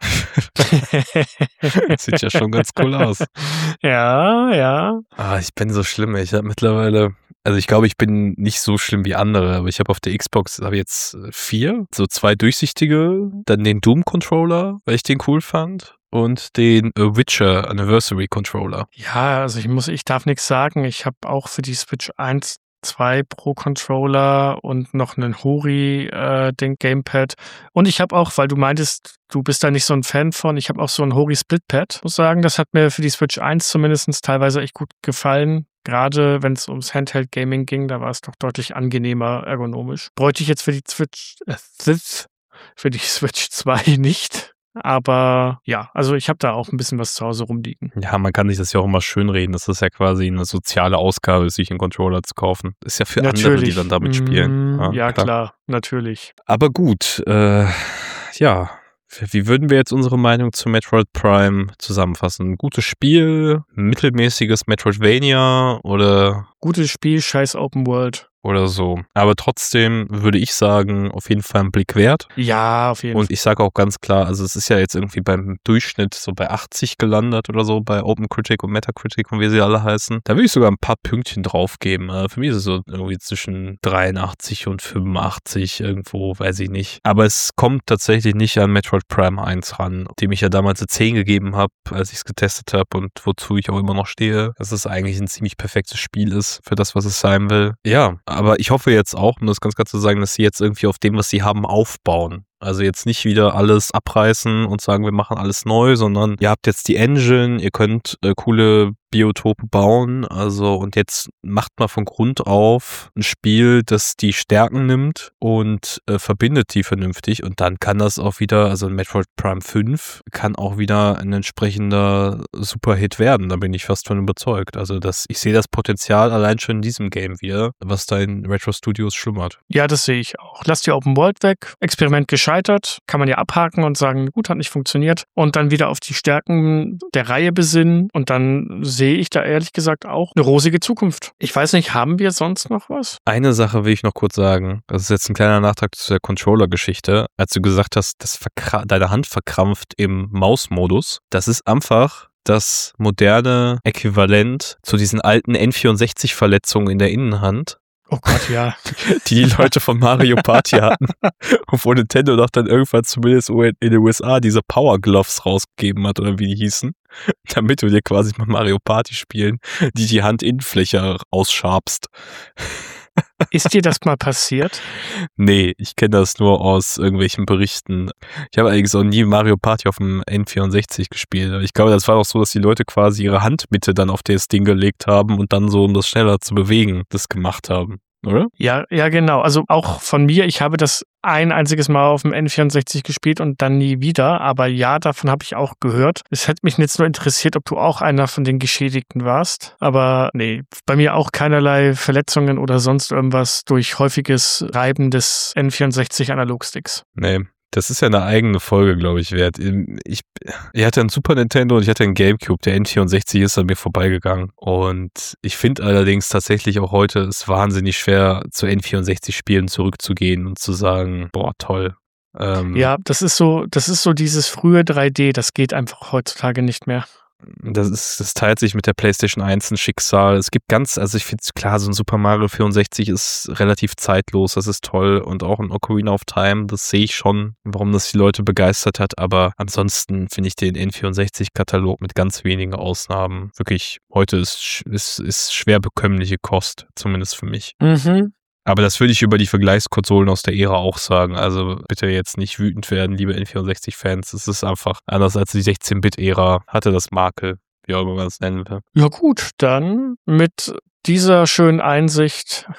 Das sieht ja schon ganz cool aus. Ja. Ich bin so schlimm, ich habe mittlerweile... Also ich glaube, ich bin nicht so schlimm wie andere, aber ich habe auf der Xbox jetzt 4, so 2 durchsichtige, dann den Doom-Controller, weil ich den cool fand, und den Witcher Anniversary Controller. Ja, also ich darf nichts sagen. Ich habe auch für die Switch 1, 2 Pro Controller und noch einen Hori den Gamepad. Und ich habe auch, weil du meintest, du bist da nicht so ein Fan von, ich habe auch so ein Hori Splitpad. Muss sagen, das hat mir für die Switch 1 zumindest teilweise echt gut gefallen. Gerade wenn es ums Handheld-Gaming ging, da war es doch deutlich angenehmer ergonomisch. Bräuchte ich jetzt für die Switch 2 nicht. Aber ja, also ich habe da auch ein bisschen was zu Hause rumliegen. Ja, man kann sich das ja auch immer schönreden. Das ist ja quasi eine soziale Ausgabe, sich einen Controller zu kaufen. Das ist ja für andere, die dann damit spielen. Ja, klar, natürlich. Aber gut, ja. Wie würden wir jetzt unsere Meinung zu Metroid Prime zusammenfassen? Gutes Spiel, mittelmäßiges Metroidvania oder... Gutes Spiel, scheiß Open World. Oder so. Aber trotzdem würde ich sagen, auf jeden Fall ein Blick wert. Ja, auf jeden Fall. Und ich sage auch ganz klar, also es ist ja jetzt irgendwie beim Durchschnitt so bei 80 gelandet oder so, bei OpenCritic und Metacritic und wie sie alle heißen. Da würde ich sogar ein paar Pünktchen draufgeben. Für mich ist es so irgendwie zwischen 83 und 85 irgendwo, weiß ich nicht. Aber es kommt tatsächlich nicht an Metroid Prime 1 ran, dem ich ja damals eine 10 gegeben habe, als ich es getestet habe und wozu ich auch immer noch stehe, dass es eigentlich ein ziemlich perfektes Spiel ist für das, was es sein will. Ja, aber ich hoffe jetzt auch, um das ganz klar zu sagen, dass sie jetzt irgendwie auf dem, was sie haben, aufbauen. Also jetzt nicht wieder alles abreißen und sagen, wir machen alles neu, sondern ihr habt jetzt die Engine, ihr könnt coole Biotope bauen, also und jetzt macht mal von Grund auf ein Spiel, das die Stärken nimmt und verbindet die vernünftig und dann kann das auch wieder, also Metroid Prime 5 kann auch wieder ein entsprechender Superhit werden, da bin ich fast von überzeugt. Also ich sehe das Potenzial allein schon in diesem Game wieder, was da in Retro Studios schlummert. Ja, das sehe ich auch. Lass die Open World weg, Experiment gescheitert. gescheitert, kann man ja abhaken und sagen, gut, hat nicht funktioniert und dann wieder auf die Stärken der Reihe besinnen und dann sehe ich da ehrlich gesagt auch eine rosige Zukunft. Ich weiß nicht, haben wir sonst noch was? Eine Sache will ich noch kurz sagen. Das ist jetzt ein kleiner Nachtrag zu der Controller-Geschichte. Als du gesagt hast, deine Hand verkrampft im Mausmodus, das ist einfach das moderne Äquivalent zu diesen alten N64-Verletzungen in der Innenhand, Oh Gott, ja. die Leute von Mario Party hatten. Und wo Nintendo doch dann irgendwann zumindest in den USA diese Power Gloves rausgegeben hat, oder wie die hießen, damit du dir quasi mal Mario Party spielen, die Handinnenfläche ausschabst. Ist dir das mal passiert? Nee, ich kenne das nur aus irgendwelchen Berichten. Ich habe eigentlich auch nie Mario Party auf dem N64 gespielt. Ich glaube, das war auch so, dass die Leute quasi ihre Handmitte dann auf das Ding gelegt haben und dann so, um das schneller zu bewegen, das gemacht haben, oder? Ja, genau. Also auch von mir, ich habe das ein einziges Mal auf dem N64 gespielt und dann nie wieder. Aber ja, davon habe ich auch gehört. Es hätte mich jetzt nur interessiert, ob du auch einer von den Geschädigten warst. Aber nee, bei mir auch keinerlei Verletzungen oder sonst irgendwas durch häufiges Reiben des N64-Analogsticks. Nee. Das ist ja eine eigene Folge, glaube ich, wert. Ich hatte einen Super Nintendo und ich hatte einen Gamecube. Der N64 ist an mir vorbeigegangen. Und ich finde allerdings tatsächlich auch heute es wahnsinnig schwer, zu N64-Spielen zurückzugehen und zu sagen, boah, toll. Ja, das ist so dieses frühe 3D, das geht einfach heutzutage nicht mehr. Das teilt sich mit der PlayStation 1 ein Schicksal. Es gibt also ich finde es klar, so ein Super Mario 64 ist relativ zeitlos, das ist toll und auch ein Ocarina of Time, das sehe ich schon, warum das die Leute begeistert hat, aber ansonsten finde ich den N64-Katalog mit ganz wenigen Ausnahmen wirklich, heute ist schwer bekömmliche Kost, zumindest für mich. Mhm. Aber das würde ich über die Vergleichskonsolen aus der Ära auch sagen. Also bitte jetzt nicht wütend werden, liebe N64-Fans. Es ist einfach anders als die 16-Bit-Ära. Hatte das Makel, wie auch immer man es nennen will. Ja gut, dann mit dieser schönen Einsicht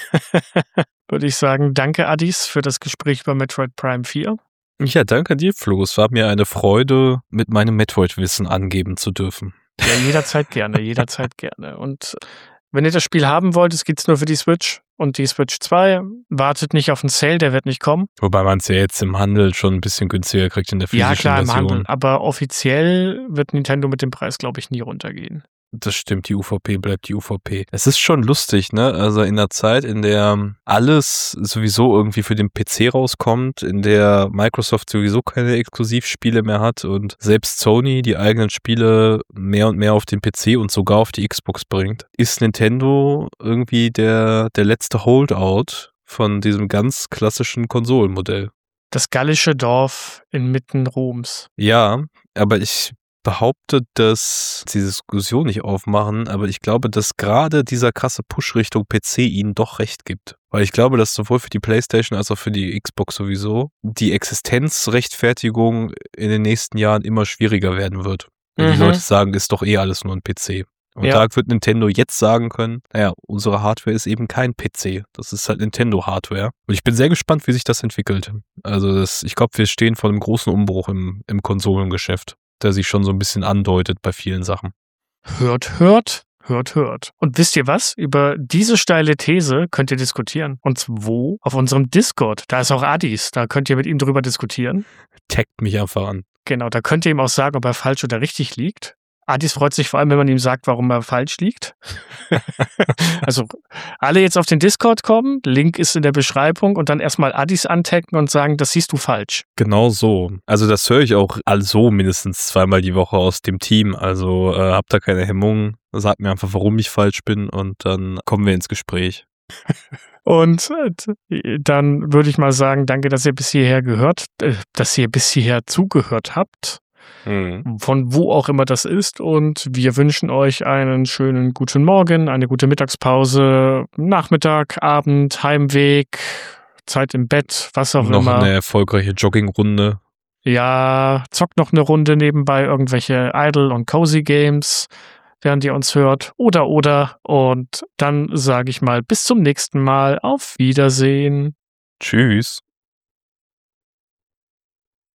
würde ich sagen, danke Addis für das Gespräch über Metroid Prime 4. Ja, danke dir, Flo. Es war mir eine Freude, mit meinem Metroid-Wissen angeben zu dürfen. Ja, jederzeit gerne, jederzeit gerne. Und wenn ihr das Spiel haben wollt, es gibt's nur für die Switch und die Switch 2. Wartet nicht auf einen Sale, der wird nicht kommen. Wobei man es ja jetzt im Handel schon ein bisschen günstiger kriegt in der physischen Version. Ja, klar, im Handel. Aber offiziell wird Nintendo mit dem Preis, glaube ich, nie runtergehen. Das stimmt, die UVP bleibt die UVP. Es ist schon lustig, ne? Also in der Zeit, in der alles sowieso irgendwie für den PC rauskommt, in der Microsoft sowieso keine Exklusivspiele mehr hat und selbst Sony die eigenen Spiele mehr und mehr auf den PC und sogar auf die Xbox bringt, ist Nintendo irgendwie der letzte Holdout von diesem ganz klassischen Konsolenmodell. Das gallische Dorf inmitten Roms. Ja, aber ich behaupte, dass die Diskussion nicht aufmachen, aber ich glaube, dass gerade dieser krasse Push Richtung PC ihnen doch recht gibt. Weil ich glaube, dass sowohl für die PlayStation als auch für die Xbox sowieso die Existenzrechtfertigung in den nächsten Jahren immer schwieriger werden wird. Wenn die Leute sagen, ist doch alles nur ein PC. Und da wird Nintendo jetzt sagen können, naja, unsere Hardware ist eben kein PC. Das ist halt Nintendo-Hardware. Und ich bin sehr gespannt, wie sich das entwickelt. Also ich glaube, wir stehen vor einem großen Umbruch im Konsolengeschäft, der sich schon so ein bisschen andeutet bei vielen Sachen. Hört. Und wisst ihr was? Über diese steile These könnt ihr diskutieren. Und wo? Auf unserem Discord. Da ist auch Addis. Da könnt ihr mit ihm drüber diskutieren. Taggt mich einfach an. Genau, da könnt ihr ihm auch sagen, ob er falsch oder richtig liegt. Addis freut sich vor allem, wenn man ihm sagt, warum er falsch liegt. Also alle jetzt auf den Discord kommen, Link ist in der Beschreibung und dann erstmal Addis antaggen und sagen, das siehst du falsch. Genau so. Also das höre ich auch so mindestens 2-mal die Woche aus dem Team. Also habt da keine Hemmungen, sagt mir einfach, warum ich falsch bin und dann kommen wir ins Gespräch. Und dann würde ich mal sagen, danke, dass ihr bis hierher zugehört habt. Von wo auch immer das ist. Und wir wünschen euch einen schönen guten Morgen, eine gute Mittagspause, Nachmittag, Abend, Heimweg, Zeit im Bett, was auch immer. Noch eine erfolgreiche Joggingrunde. Ja, zockt noch eine Runde nebenbei irgendwelche Idle- und Cozy-Games, während ihr uns hört. Oder. Und dann sage ich mal bis zum nächsten Mal. Auf Wiedersehen. Tschüss.